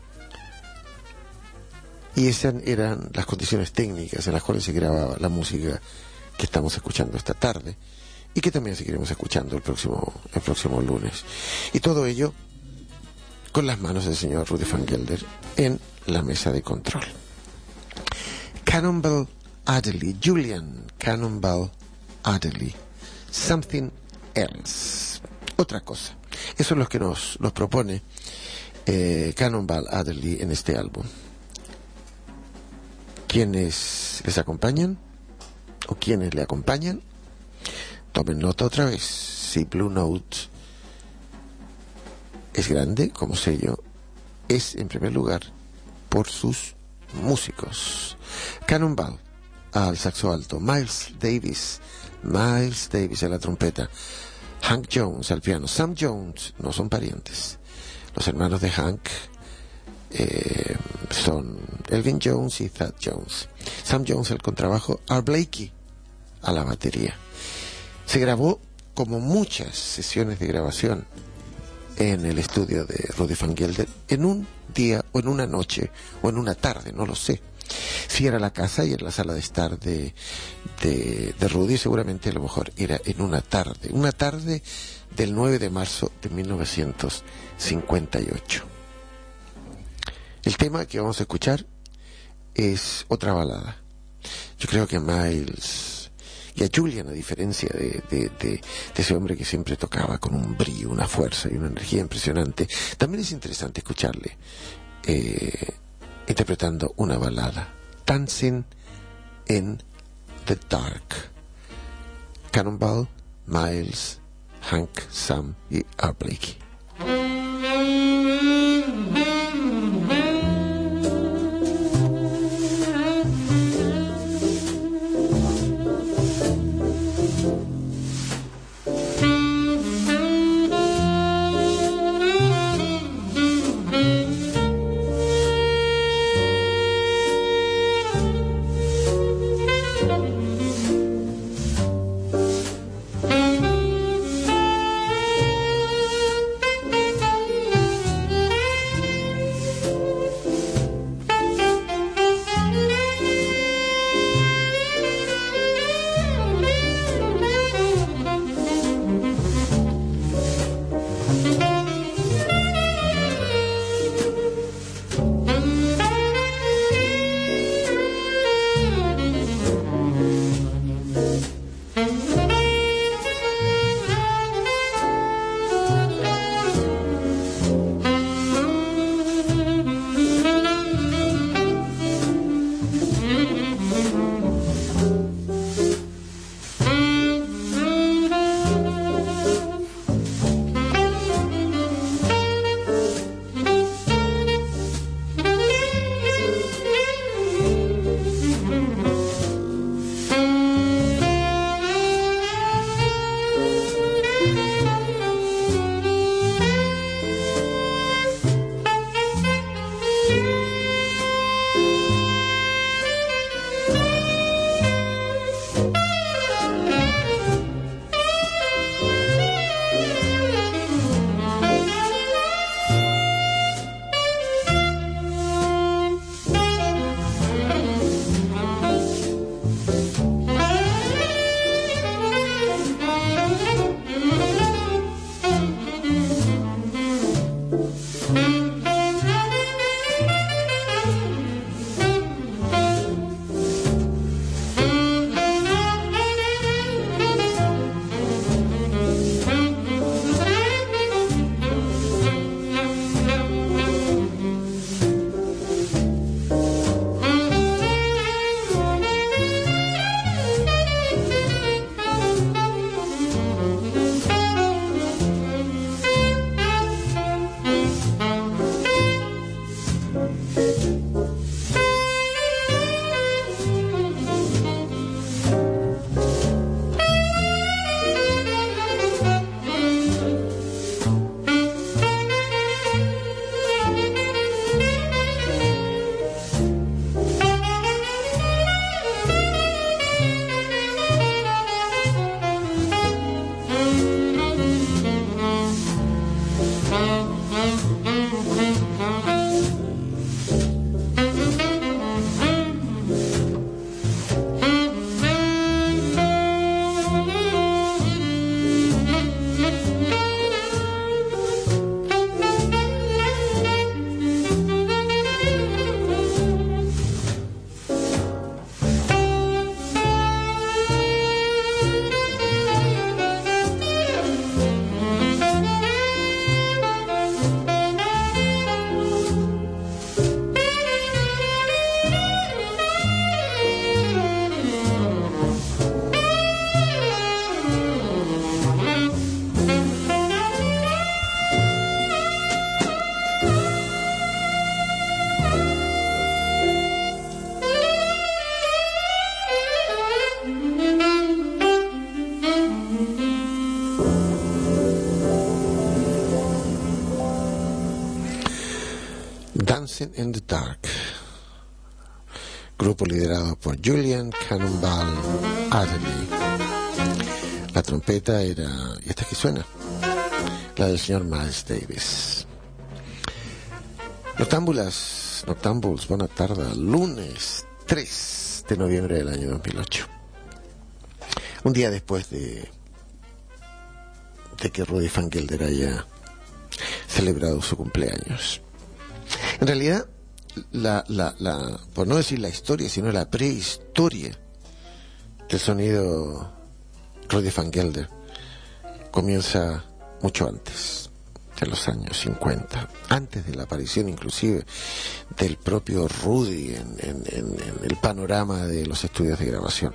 y esas eran las condiciones técnicas en las cuales se grababa la música que estamos escuchando esta tarde y que también seguiremos escuchando el próximo lunes. Y todo ello con las manos del señor Rudy Van Gelder en la mesa de control. Cannonball Adderley, Julian Cannonball Adderley, Something Else, otra cosa. Eso es lo que nos propone Cannonball Adderley en este álbum. ¿Quiénes les acompañan? ¿O quiénes le acompañan? Tomen nota otra vez. Si Blue Note es grande como sello, es en primer lugar por sus músicos. Cannonball al saxo alto, Miles Davis a la trompeta, Hank Jones al piano. Sam Jones no son parientes. Los hermanos de Hank son Elvin Jones y Thad Jones. Sam Jones al contrabajo, Art Blakey a la batería. Se grabó, como muchas sesiones de grabación, en el estudio de Rudy Van Gelder, en un día o en una noche o en una tarde, no lo sé. Si era la casa y en la sala de estar de Rudy, seguramente a lo mejor era en una tarde del 9 de marzo de 1958. El tema que vamos a escuchar es otra balada. Yo creo que a Miles y a Julian, a diferencia de ese hombre que siempre tocaba con un brillo, una fuerza y una energía impresionante, también es interesante escucharle interpretando una balada, Dancing in the Dark. Cannonball, Miles, Hank, Sam y Art Blakey. Dancing in the Dark, grupo liderado por Julian Cannonball Adderley. La trompeta era, y esta que suena, la del señor Miles Davis. Noctambuls, buena tarde, lunes 3 de noviembre del año 2008. Un día después de que Rudy Van Gelder haya celebrado su cumpleaños. En realidad, por no decir la historia, sino la prehistoria del sonido Rudy Van Gelder comienza mucho antes de los años 50, antes de la aparición inclusive del propio Rudy en el panorama de los estudios de grabación.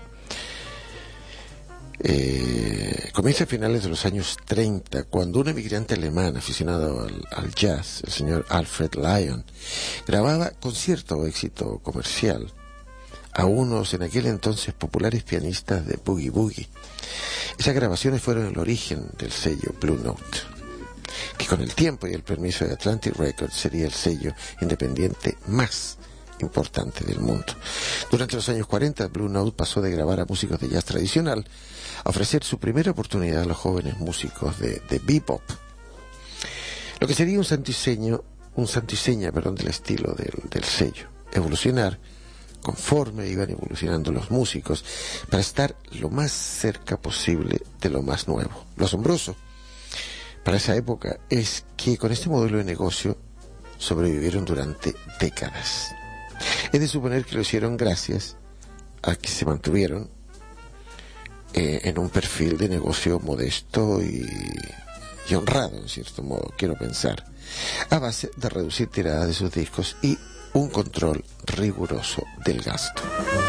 Comienza a finales de los años 30, cuando un emigrante alemán aficionado al jazz, el señor Alfred Lion, grababa con cierto éxito comercial a unos en aquel entonces populares pianistas de boogie boogie. Esas grabaciones fueron el origen del sello Blue Note, que con el tiempo y el permiso de Atlantic Records sería el sello independiente más importante del mundo. Durante los años 40, Blue Note pasó de grabar a músicos de jazz tradicional a ofrecer su primera oportunidad a los jóvenes músicos de bebop, lo que sería un santo y seña del estilo del sello, evolucionar conforme iban evolucionando los músicos para estar lo más cerca posible de lo más nuevo. Lo asombroso para esa época es que con este modelo de negocio sobrevivieron durante décadas. Es de suponer que lo hicieron gracias a que se mantuvieron en un perfil de negocio modesto y honrado, en cierto modo, quiero pensar, a base de reducir tiradas de sus discos y un control riguroso del gasto.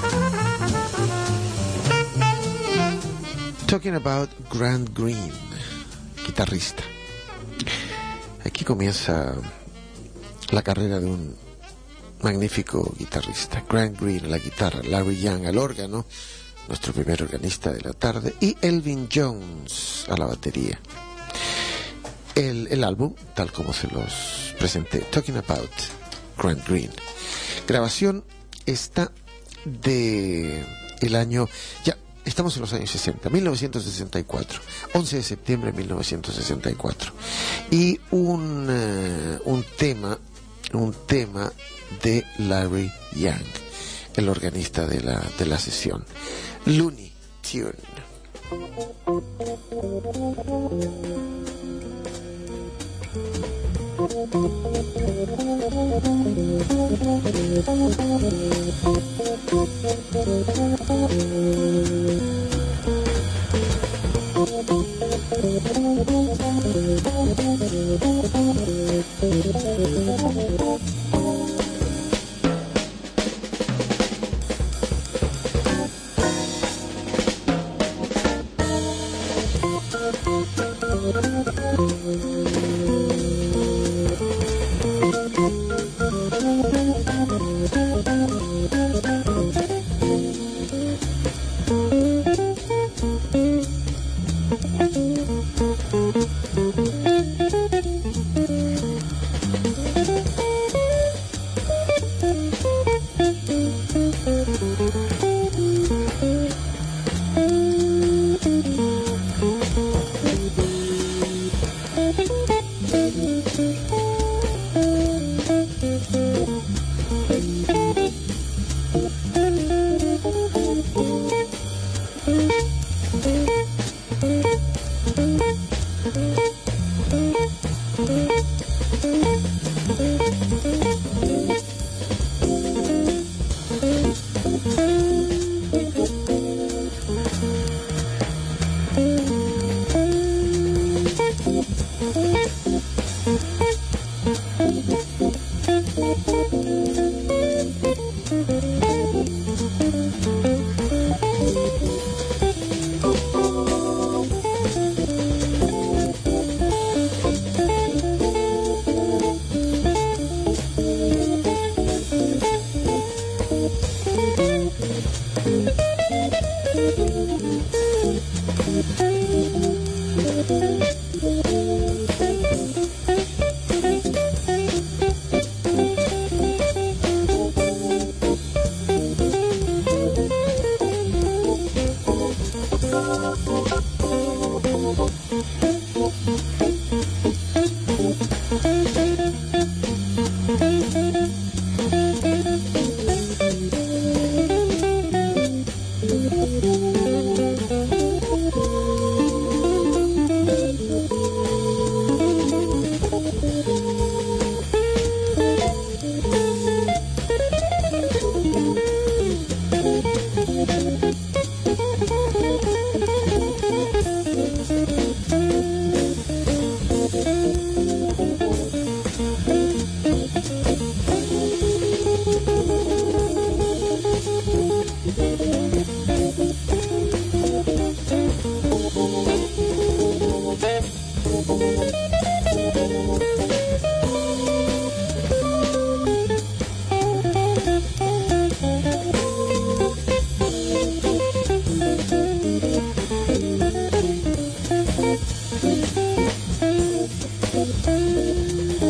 Talking about Grant Green, guitarrista. Aquí comienza la carrera de un magnífico guitarrista. Grant Green a la guitarra, Larry Young al órgano, nuestro primer organista de la tarde, y Elvin Jones a la batería. El álbum, tal como se los presenté, Talking About Grant Green. Grabación esta de el año, ya estamos en los años 60, 1964, 11 de septiembre de 1964. Y un tema de Larry Young, el organista de la sesión, Looney Tune.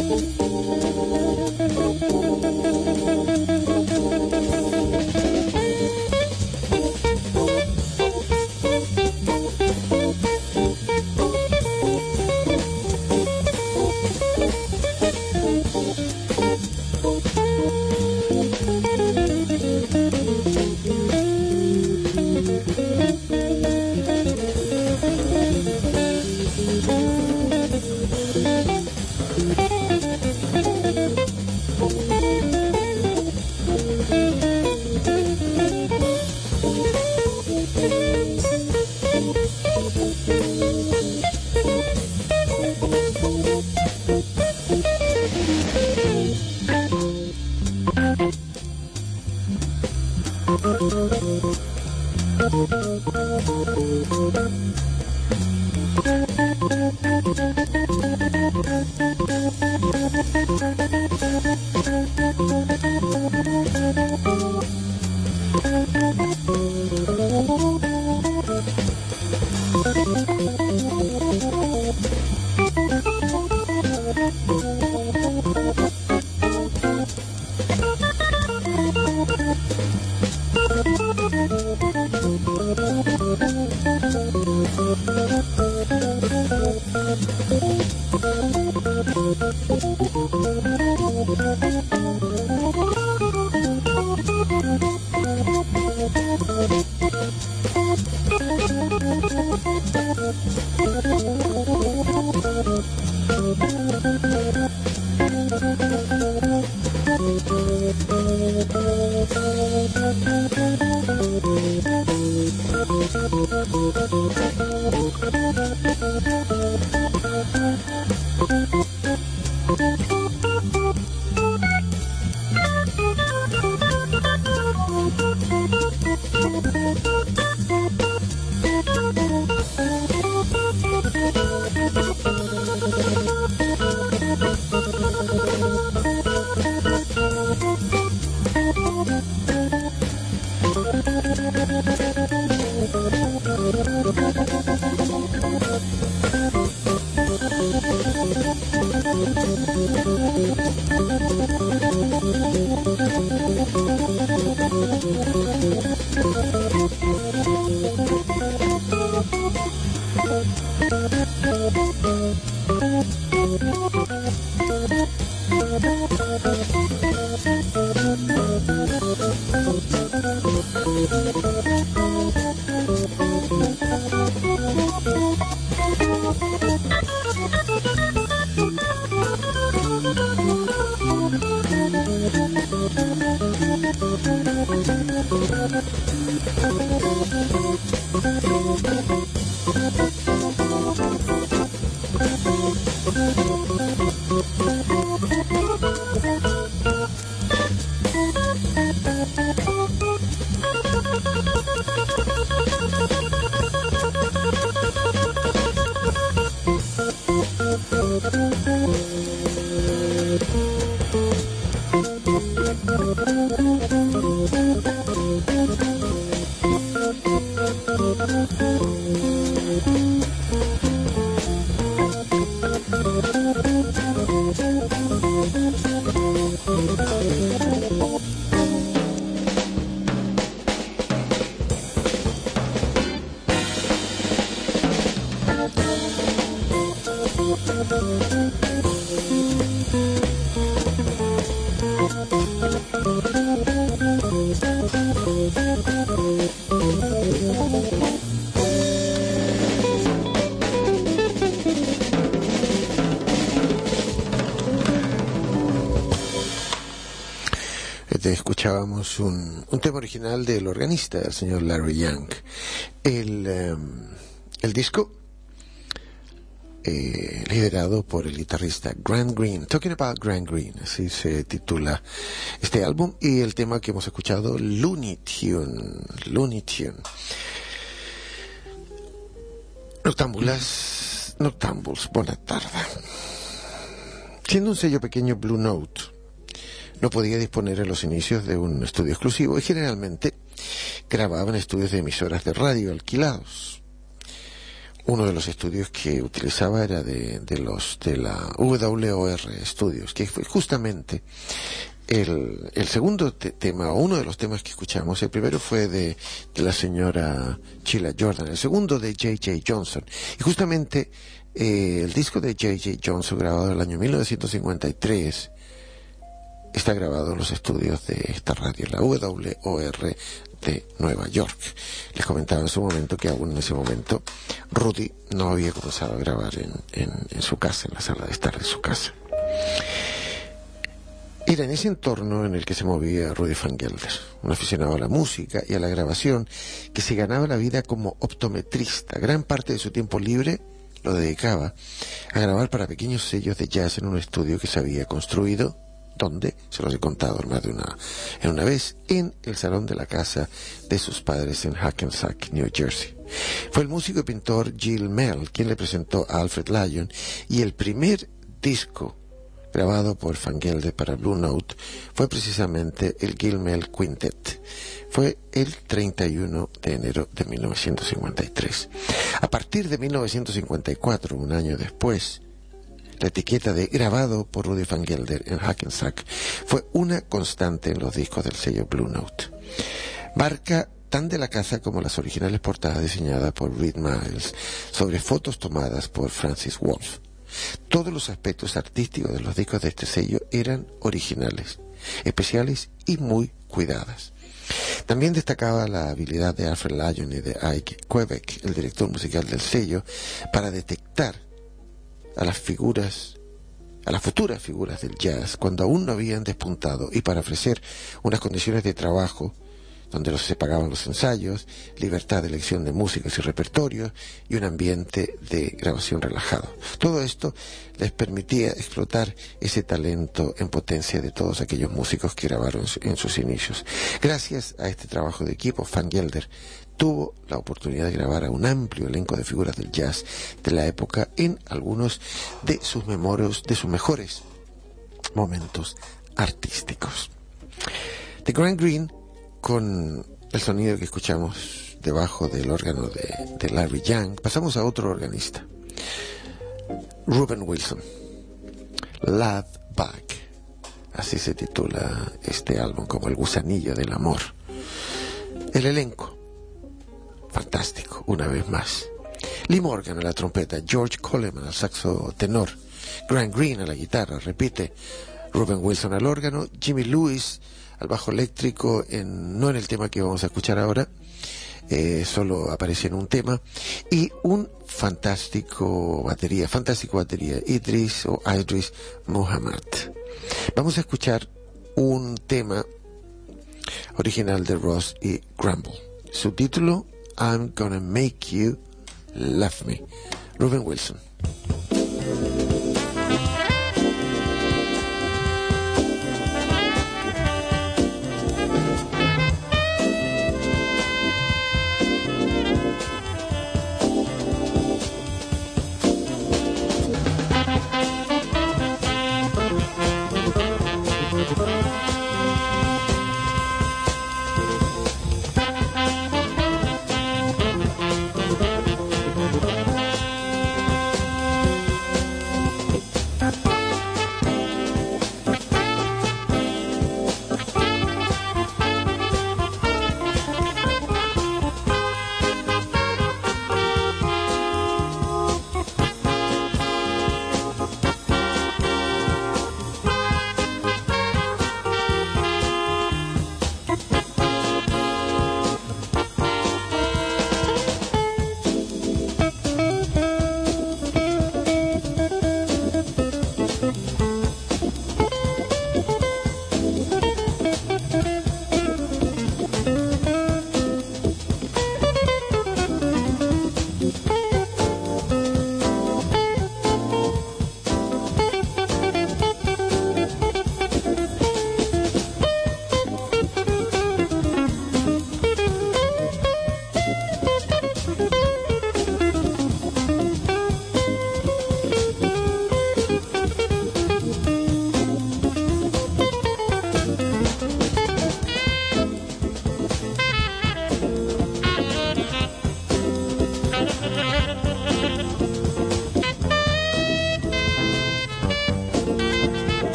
Escuchábamos un tema original del organista, el señor Larry Young. El disco liderado por el guitarrista Grant Green, Talking About Grant Green, así se titula este álbum, y el tema que hemos escuchado, Looney Tune. Noctambules, buena tarde. Siendo un sello pequeño, Blue Note no podía disponer en los inicios de un estudio exclusivo y generalmente grababa en estudios de emisoras de radio alquilados. uno de los estudios que utilizaba era de la WOR Studios, que fue justamente el segundo tema, o uno de los temas que escuchamos. El primero fue de la señora Sheila Jordan, el segundo de J.J. Johnson. Y justamente el disco de J.J. Johnson, grabado en el año 1953, está grabado en los estudios de esta radio, la WOR de Nueva York. Les comentaba en su momento que aún en ese momento Rudy no había comenzado a grabar en su casa, en la sala de estar de su casa. Era en ese entorno en el que se movía Rudy Van Gelder, un aficionado a la música y a la grabación que se ganaba la vida como optometrista. Gran parte de su tiempo libre lo dedicaba a grabar para pequeños sellos de jazz en un estudio que se había construido, donde, se los he contado más de una vez, en el salón de la casa de sus padres en Hackensack, New Jersey. Fue el músico y pintor Gil Mell quien le presentó a Alfred Lion, y el primer disco grabado por Van Gelder para Blue Note fue precisamente el Gil Mell Quintet. Fue el 31 de enero de 1953. A partir de 1954, un año después, la etiqueta de grabado por Rudy Van Gelder en Hackensack fue una constante en los discos del sello Blue Note. Marca tan de la casa como las originales portadas diseñadas por Reed Miles sobre fotos tomadas por Francis Wolff. Todos los aspectos artísticos de los discos de este sello eran originales, especiales y muy cuidadas. También destacaba la habilidad de Alfred Lion y de Ike Quebec, el director musical del sello, para detectar a las futuras figuras del jazz cuando aún no habían despuntado, y para ofrecer unas condiciones de trabajo donde se pagaban los ensayos, libertad de elección de músicos y repertorios y un ambiente de grabación relajado. Todo esto les permitía explotar ese talento en potencia de todos aquellos músicos que grabaron en sus inicios. Gracias a este trabajo de equipo, Van Gelder tuvo la oportunidad de grabar a un amplio elenco de figuras del jazz de la época en algunos de sus mejores momentos artísticos. The Grand Green, con el sonido que escuchamos debajo del órgano de Larry Young, pasamos a otro organista, Reuben Wilson. Love Bug, así se titula este álbum, como el gusanillo del amor. El elenco, fantástico, una vez más. Lee Morgan a la trompeta, George Coleman al saxo tenor, Grant Green a la guitarra, repite Reuben Wilson al órgano, Jimmy Lewis al bajo eléctrico, no en el tema que vamos a escuchar ahora, solo aparece en un tema, y un fantástico batería, Idris Muhammad. Vamos a escuchar un tema original de Ross y Grumble. Su título, I'm Gonna Make You Love Me. Reuben Wilson.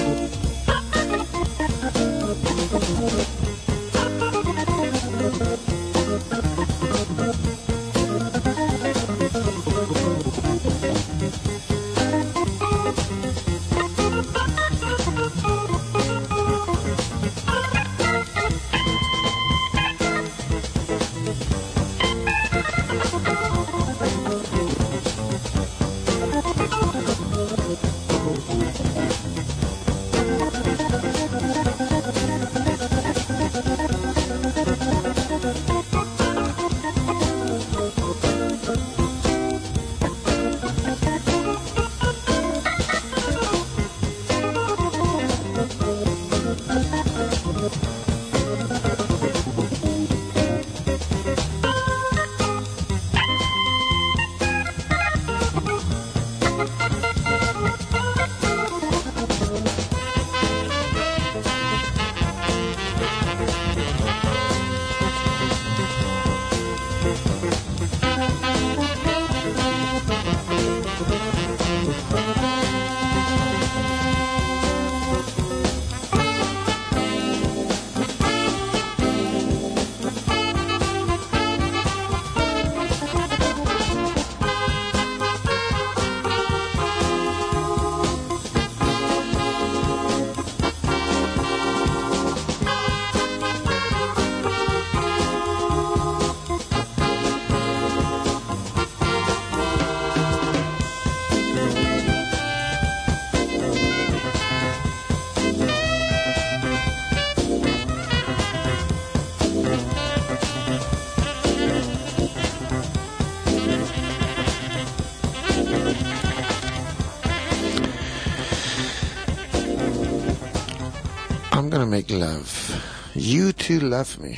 I'm gonna make love. You to love me.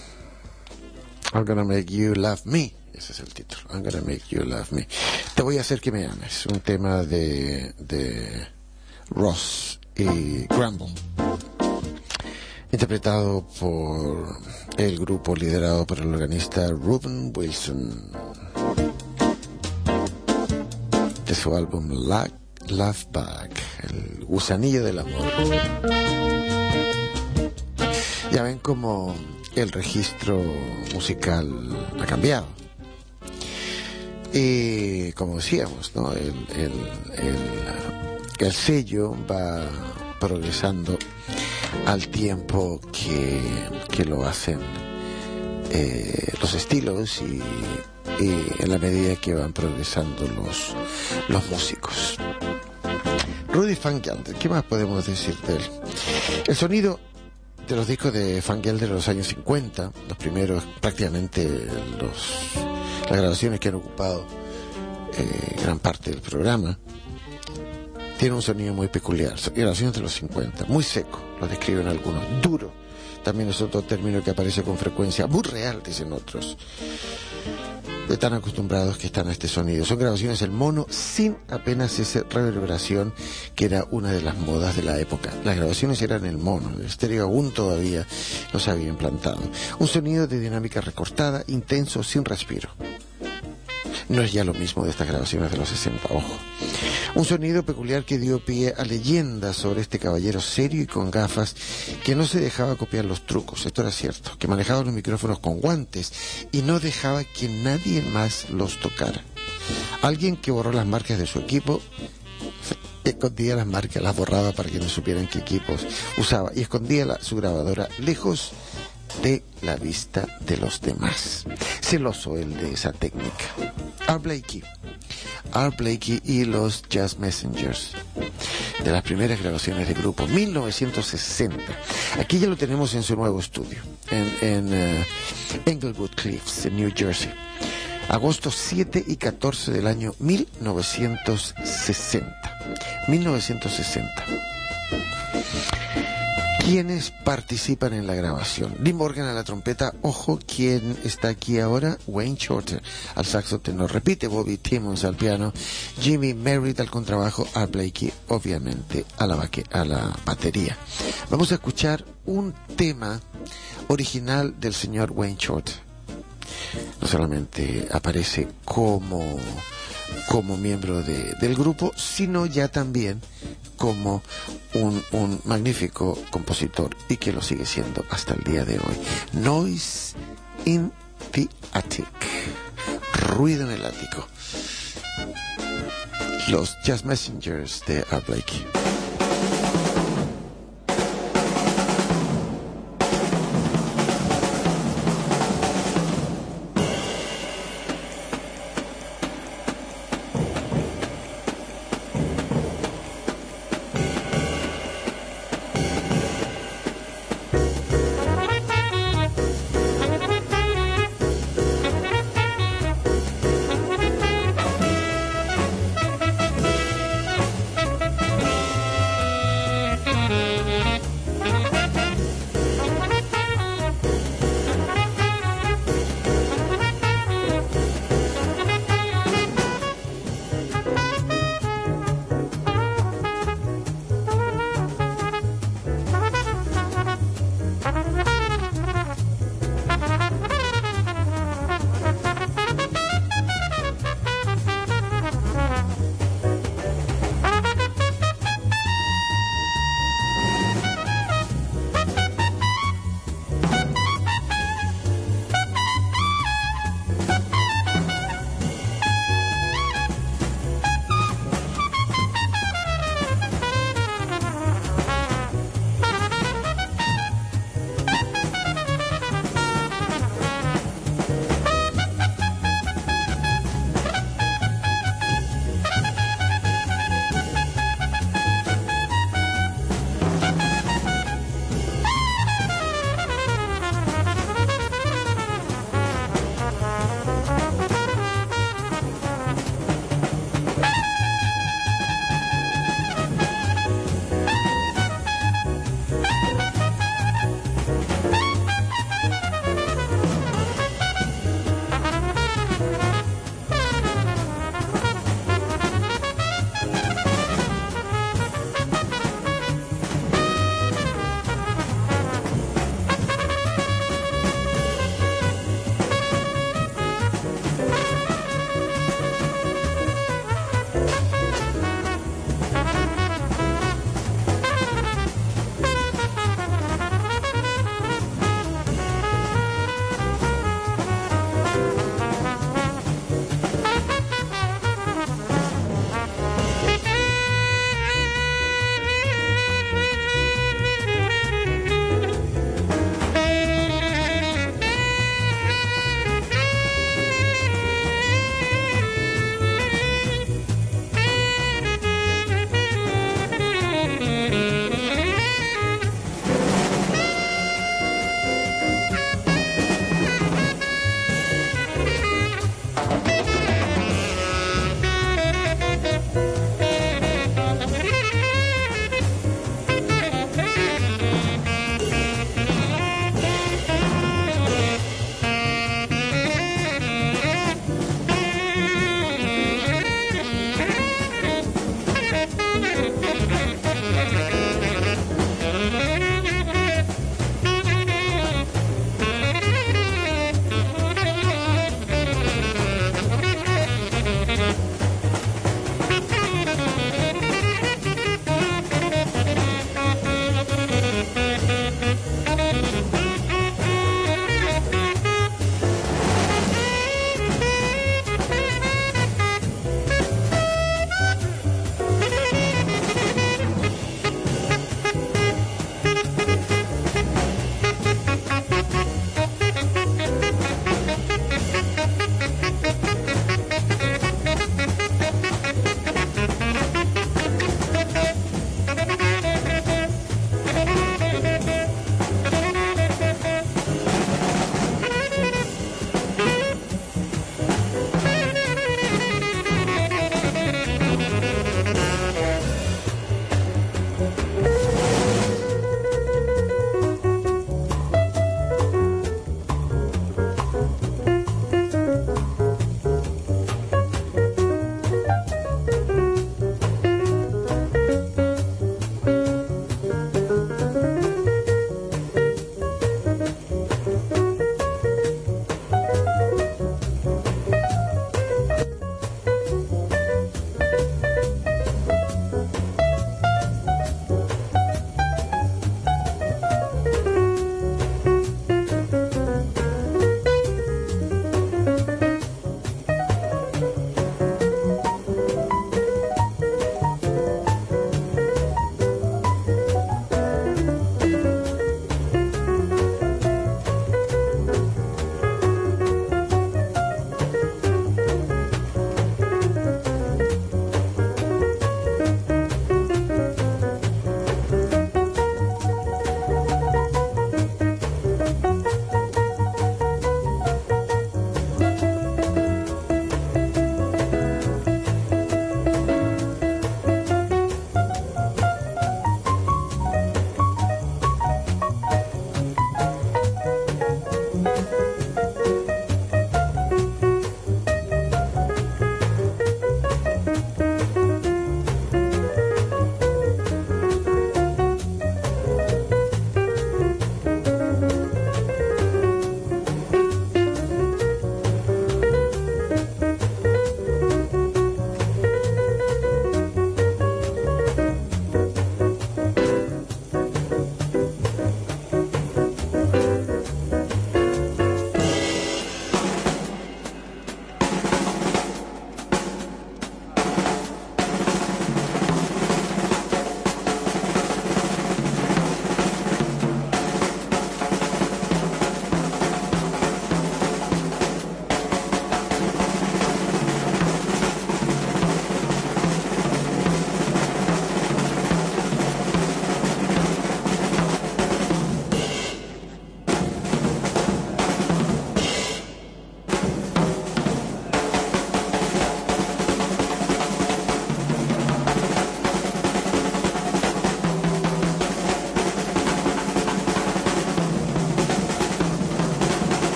I'm gonna make you love me. Ese es el título. I'm gonna make you love me. Te voy a hacer que me ames. Un tema de Ross y Gramble. Interpretado por el grupo liderado por el organista Reuben Wilson. De su álbum Love Bug, el gusanillo del amor. Ya ven cómo el registro musical ha cambiado. Y como decíamos, ¿no? El sello va progresando al tiempo que lo hacen los estilos y en la medida que van progresando los músicos. Rudy Van Gelder, ¿qué más podemos decir de él? El sonido de los discos de Van Gelder de los años 50, los primeros, prácticamente las grabaciones que han ocupado gran parte del programa, tiene un sonido muy peculiar. Grabaciones de los 50, muy seco, lo describen algunos, duro, también es otro término que aparece con frecuencia, muy real, dicen otros, de tan acostumbrados que están a este sonido. Son grabaciones en mono sin apenas esa reverberación que era una de las modas de la época. Las grabaciones eran en mono, el estéreo aún todavía no se había implantado. Un sonido de dinámica recortada, intenso, sin respiro. No es ya lo mismo de estas grabaciones de los 60, ojo. Un sonido peculiar que dio pie a leyendas sobre este caballero serio y con gafas que no se dejaba copiar los trucos, esto era cierto, que manejaba los micrófonos con guantes y no dejaba que nadie más los tocara. Alguien que borró las marcas de su equipo, escondía las marcas, las borraba para que no supieran qué equipos usaba y escondía su grabadora lejos de la vista de los demás. Celoso él de esa técnica. Art Blakey y los Jazz Messengers, de las primeras grabaciones de grupo, 1960. Aquí ya lo tenemos en su nuevo estudio, en Englewood Cliffs, en New Jersey. Agosto 7 y 14 del año 1960. ¿Quiénes participan en la grabación? Lee Morgan a la trompeta, ojo, ¿quién está aquí ahora? Wayne Shorter al saxo tenor, repite Bobby Timmons al piano, Jimmy Merritt al contrabajo, Art Blakey obviamente a la batería. Vamos a escuchar un tema original del señor Wayne Shorter. No solamente aparece como miembro del grupo, sino ya también como un magnífico compositor y que lo sigue siendo hasta el día de hoy. Noise in the Attic. Ruido en el ático. Los Jazz Messengers de Art Blakey.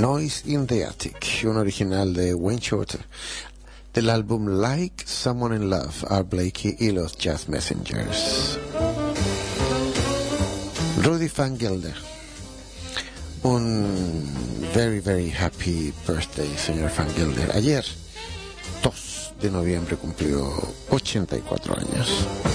Noise in the Attic, un original de Wayne Shorter, del álbum Like Someone in Love, Art Blakey y los Jazz Messengers. Rudy Van Gelder, un very, very happy birthday, señor Van Gelder. Ayer, 2 de noviembre, cumplió 84 años.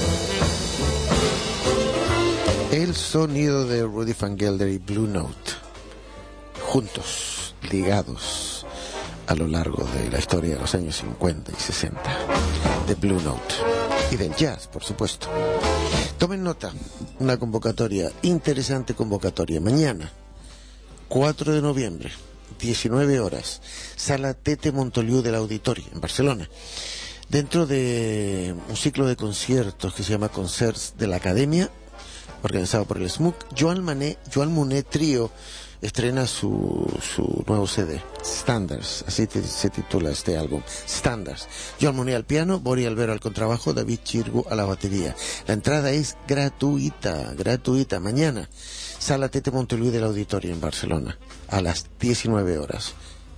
El sonido de Rudy Van Gelder y Blue Note, juntos, ligados a lo largo de la historia de los años 50 y 60, de Blue Note y del jazz, por supuesto. Tomen nota, una convocatoria, interesante convocatoria. Mañana, 4 de noviembre, 19 horas, Sala Tete Montoliu del Auditori, en Barcelona. Dentro de un ciclo de conciertos que se llama Concerts de la Academia, organizado por el SMUC, Joan Monet Trio estrena su nuevo CD, Standards, así se titula este álbum, Standards. Joan Monet al piano, Bori Albero al contrabajo, David Chirgu a la batería. La entrada es gratuita, mañana, Sala Tete Montoliu del Auditorio en Barcelona, a las 19 horas.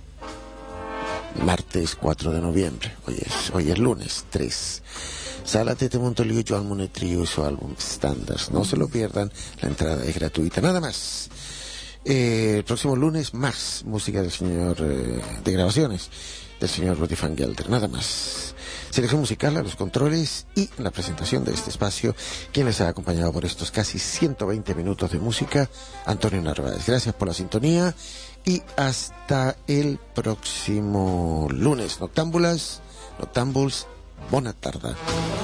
Martes 4 de noviembre, hoy es lunes 3. Sala Tete Montoliu, Joan Monet Trio y su álbum Standards. No se lo pierdan, la entrada es gratuita. Nada más. El próximo lunes más música del señor de grabaciones del señor Rudy Van Gelder, nada más. Selección musical a los controles y la presentación de este espacio, quien les ha acompañado por estos casi 120 minutos de música, Antonio Narváez. Gracias por la sintonía y hasta el próximo lunes. Noctámbuls, bona tarda.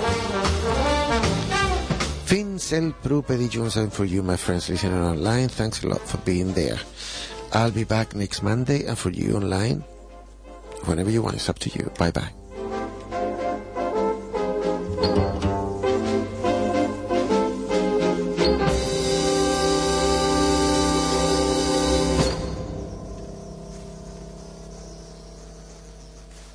Fins el proper dilluns, and for you, my friends listening online, thanks a lot for being there. I'll be back next Monday, and for you online, whenever you want, it's up to you. Bye-bye.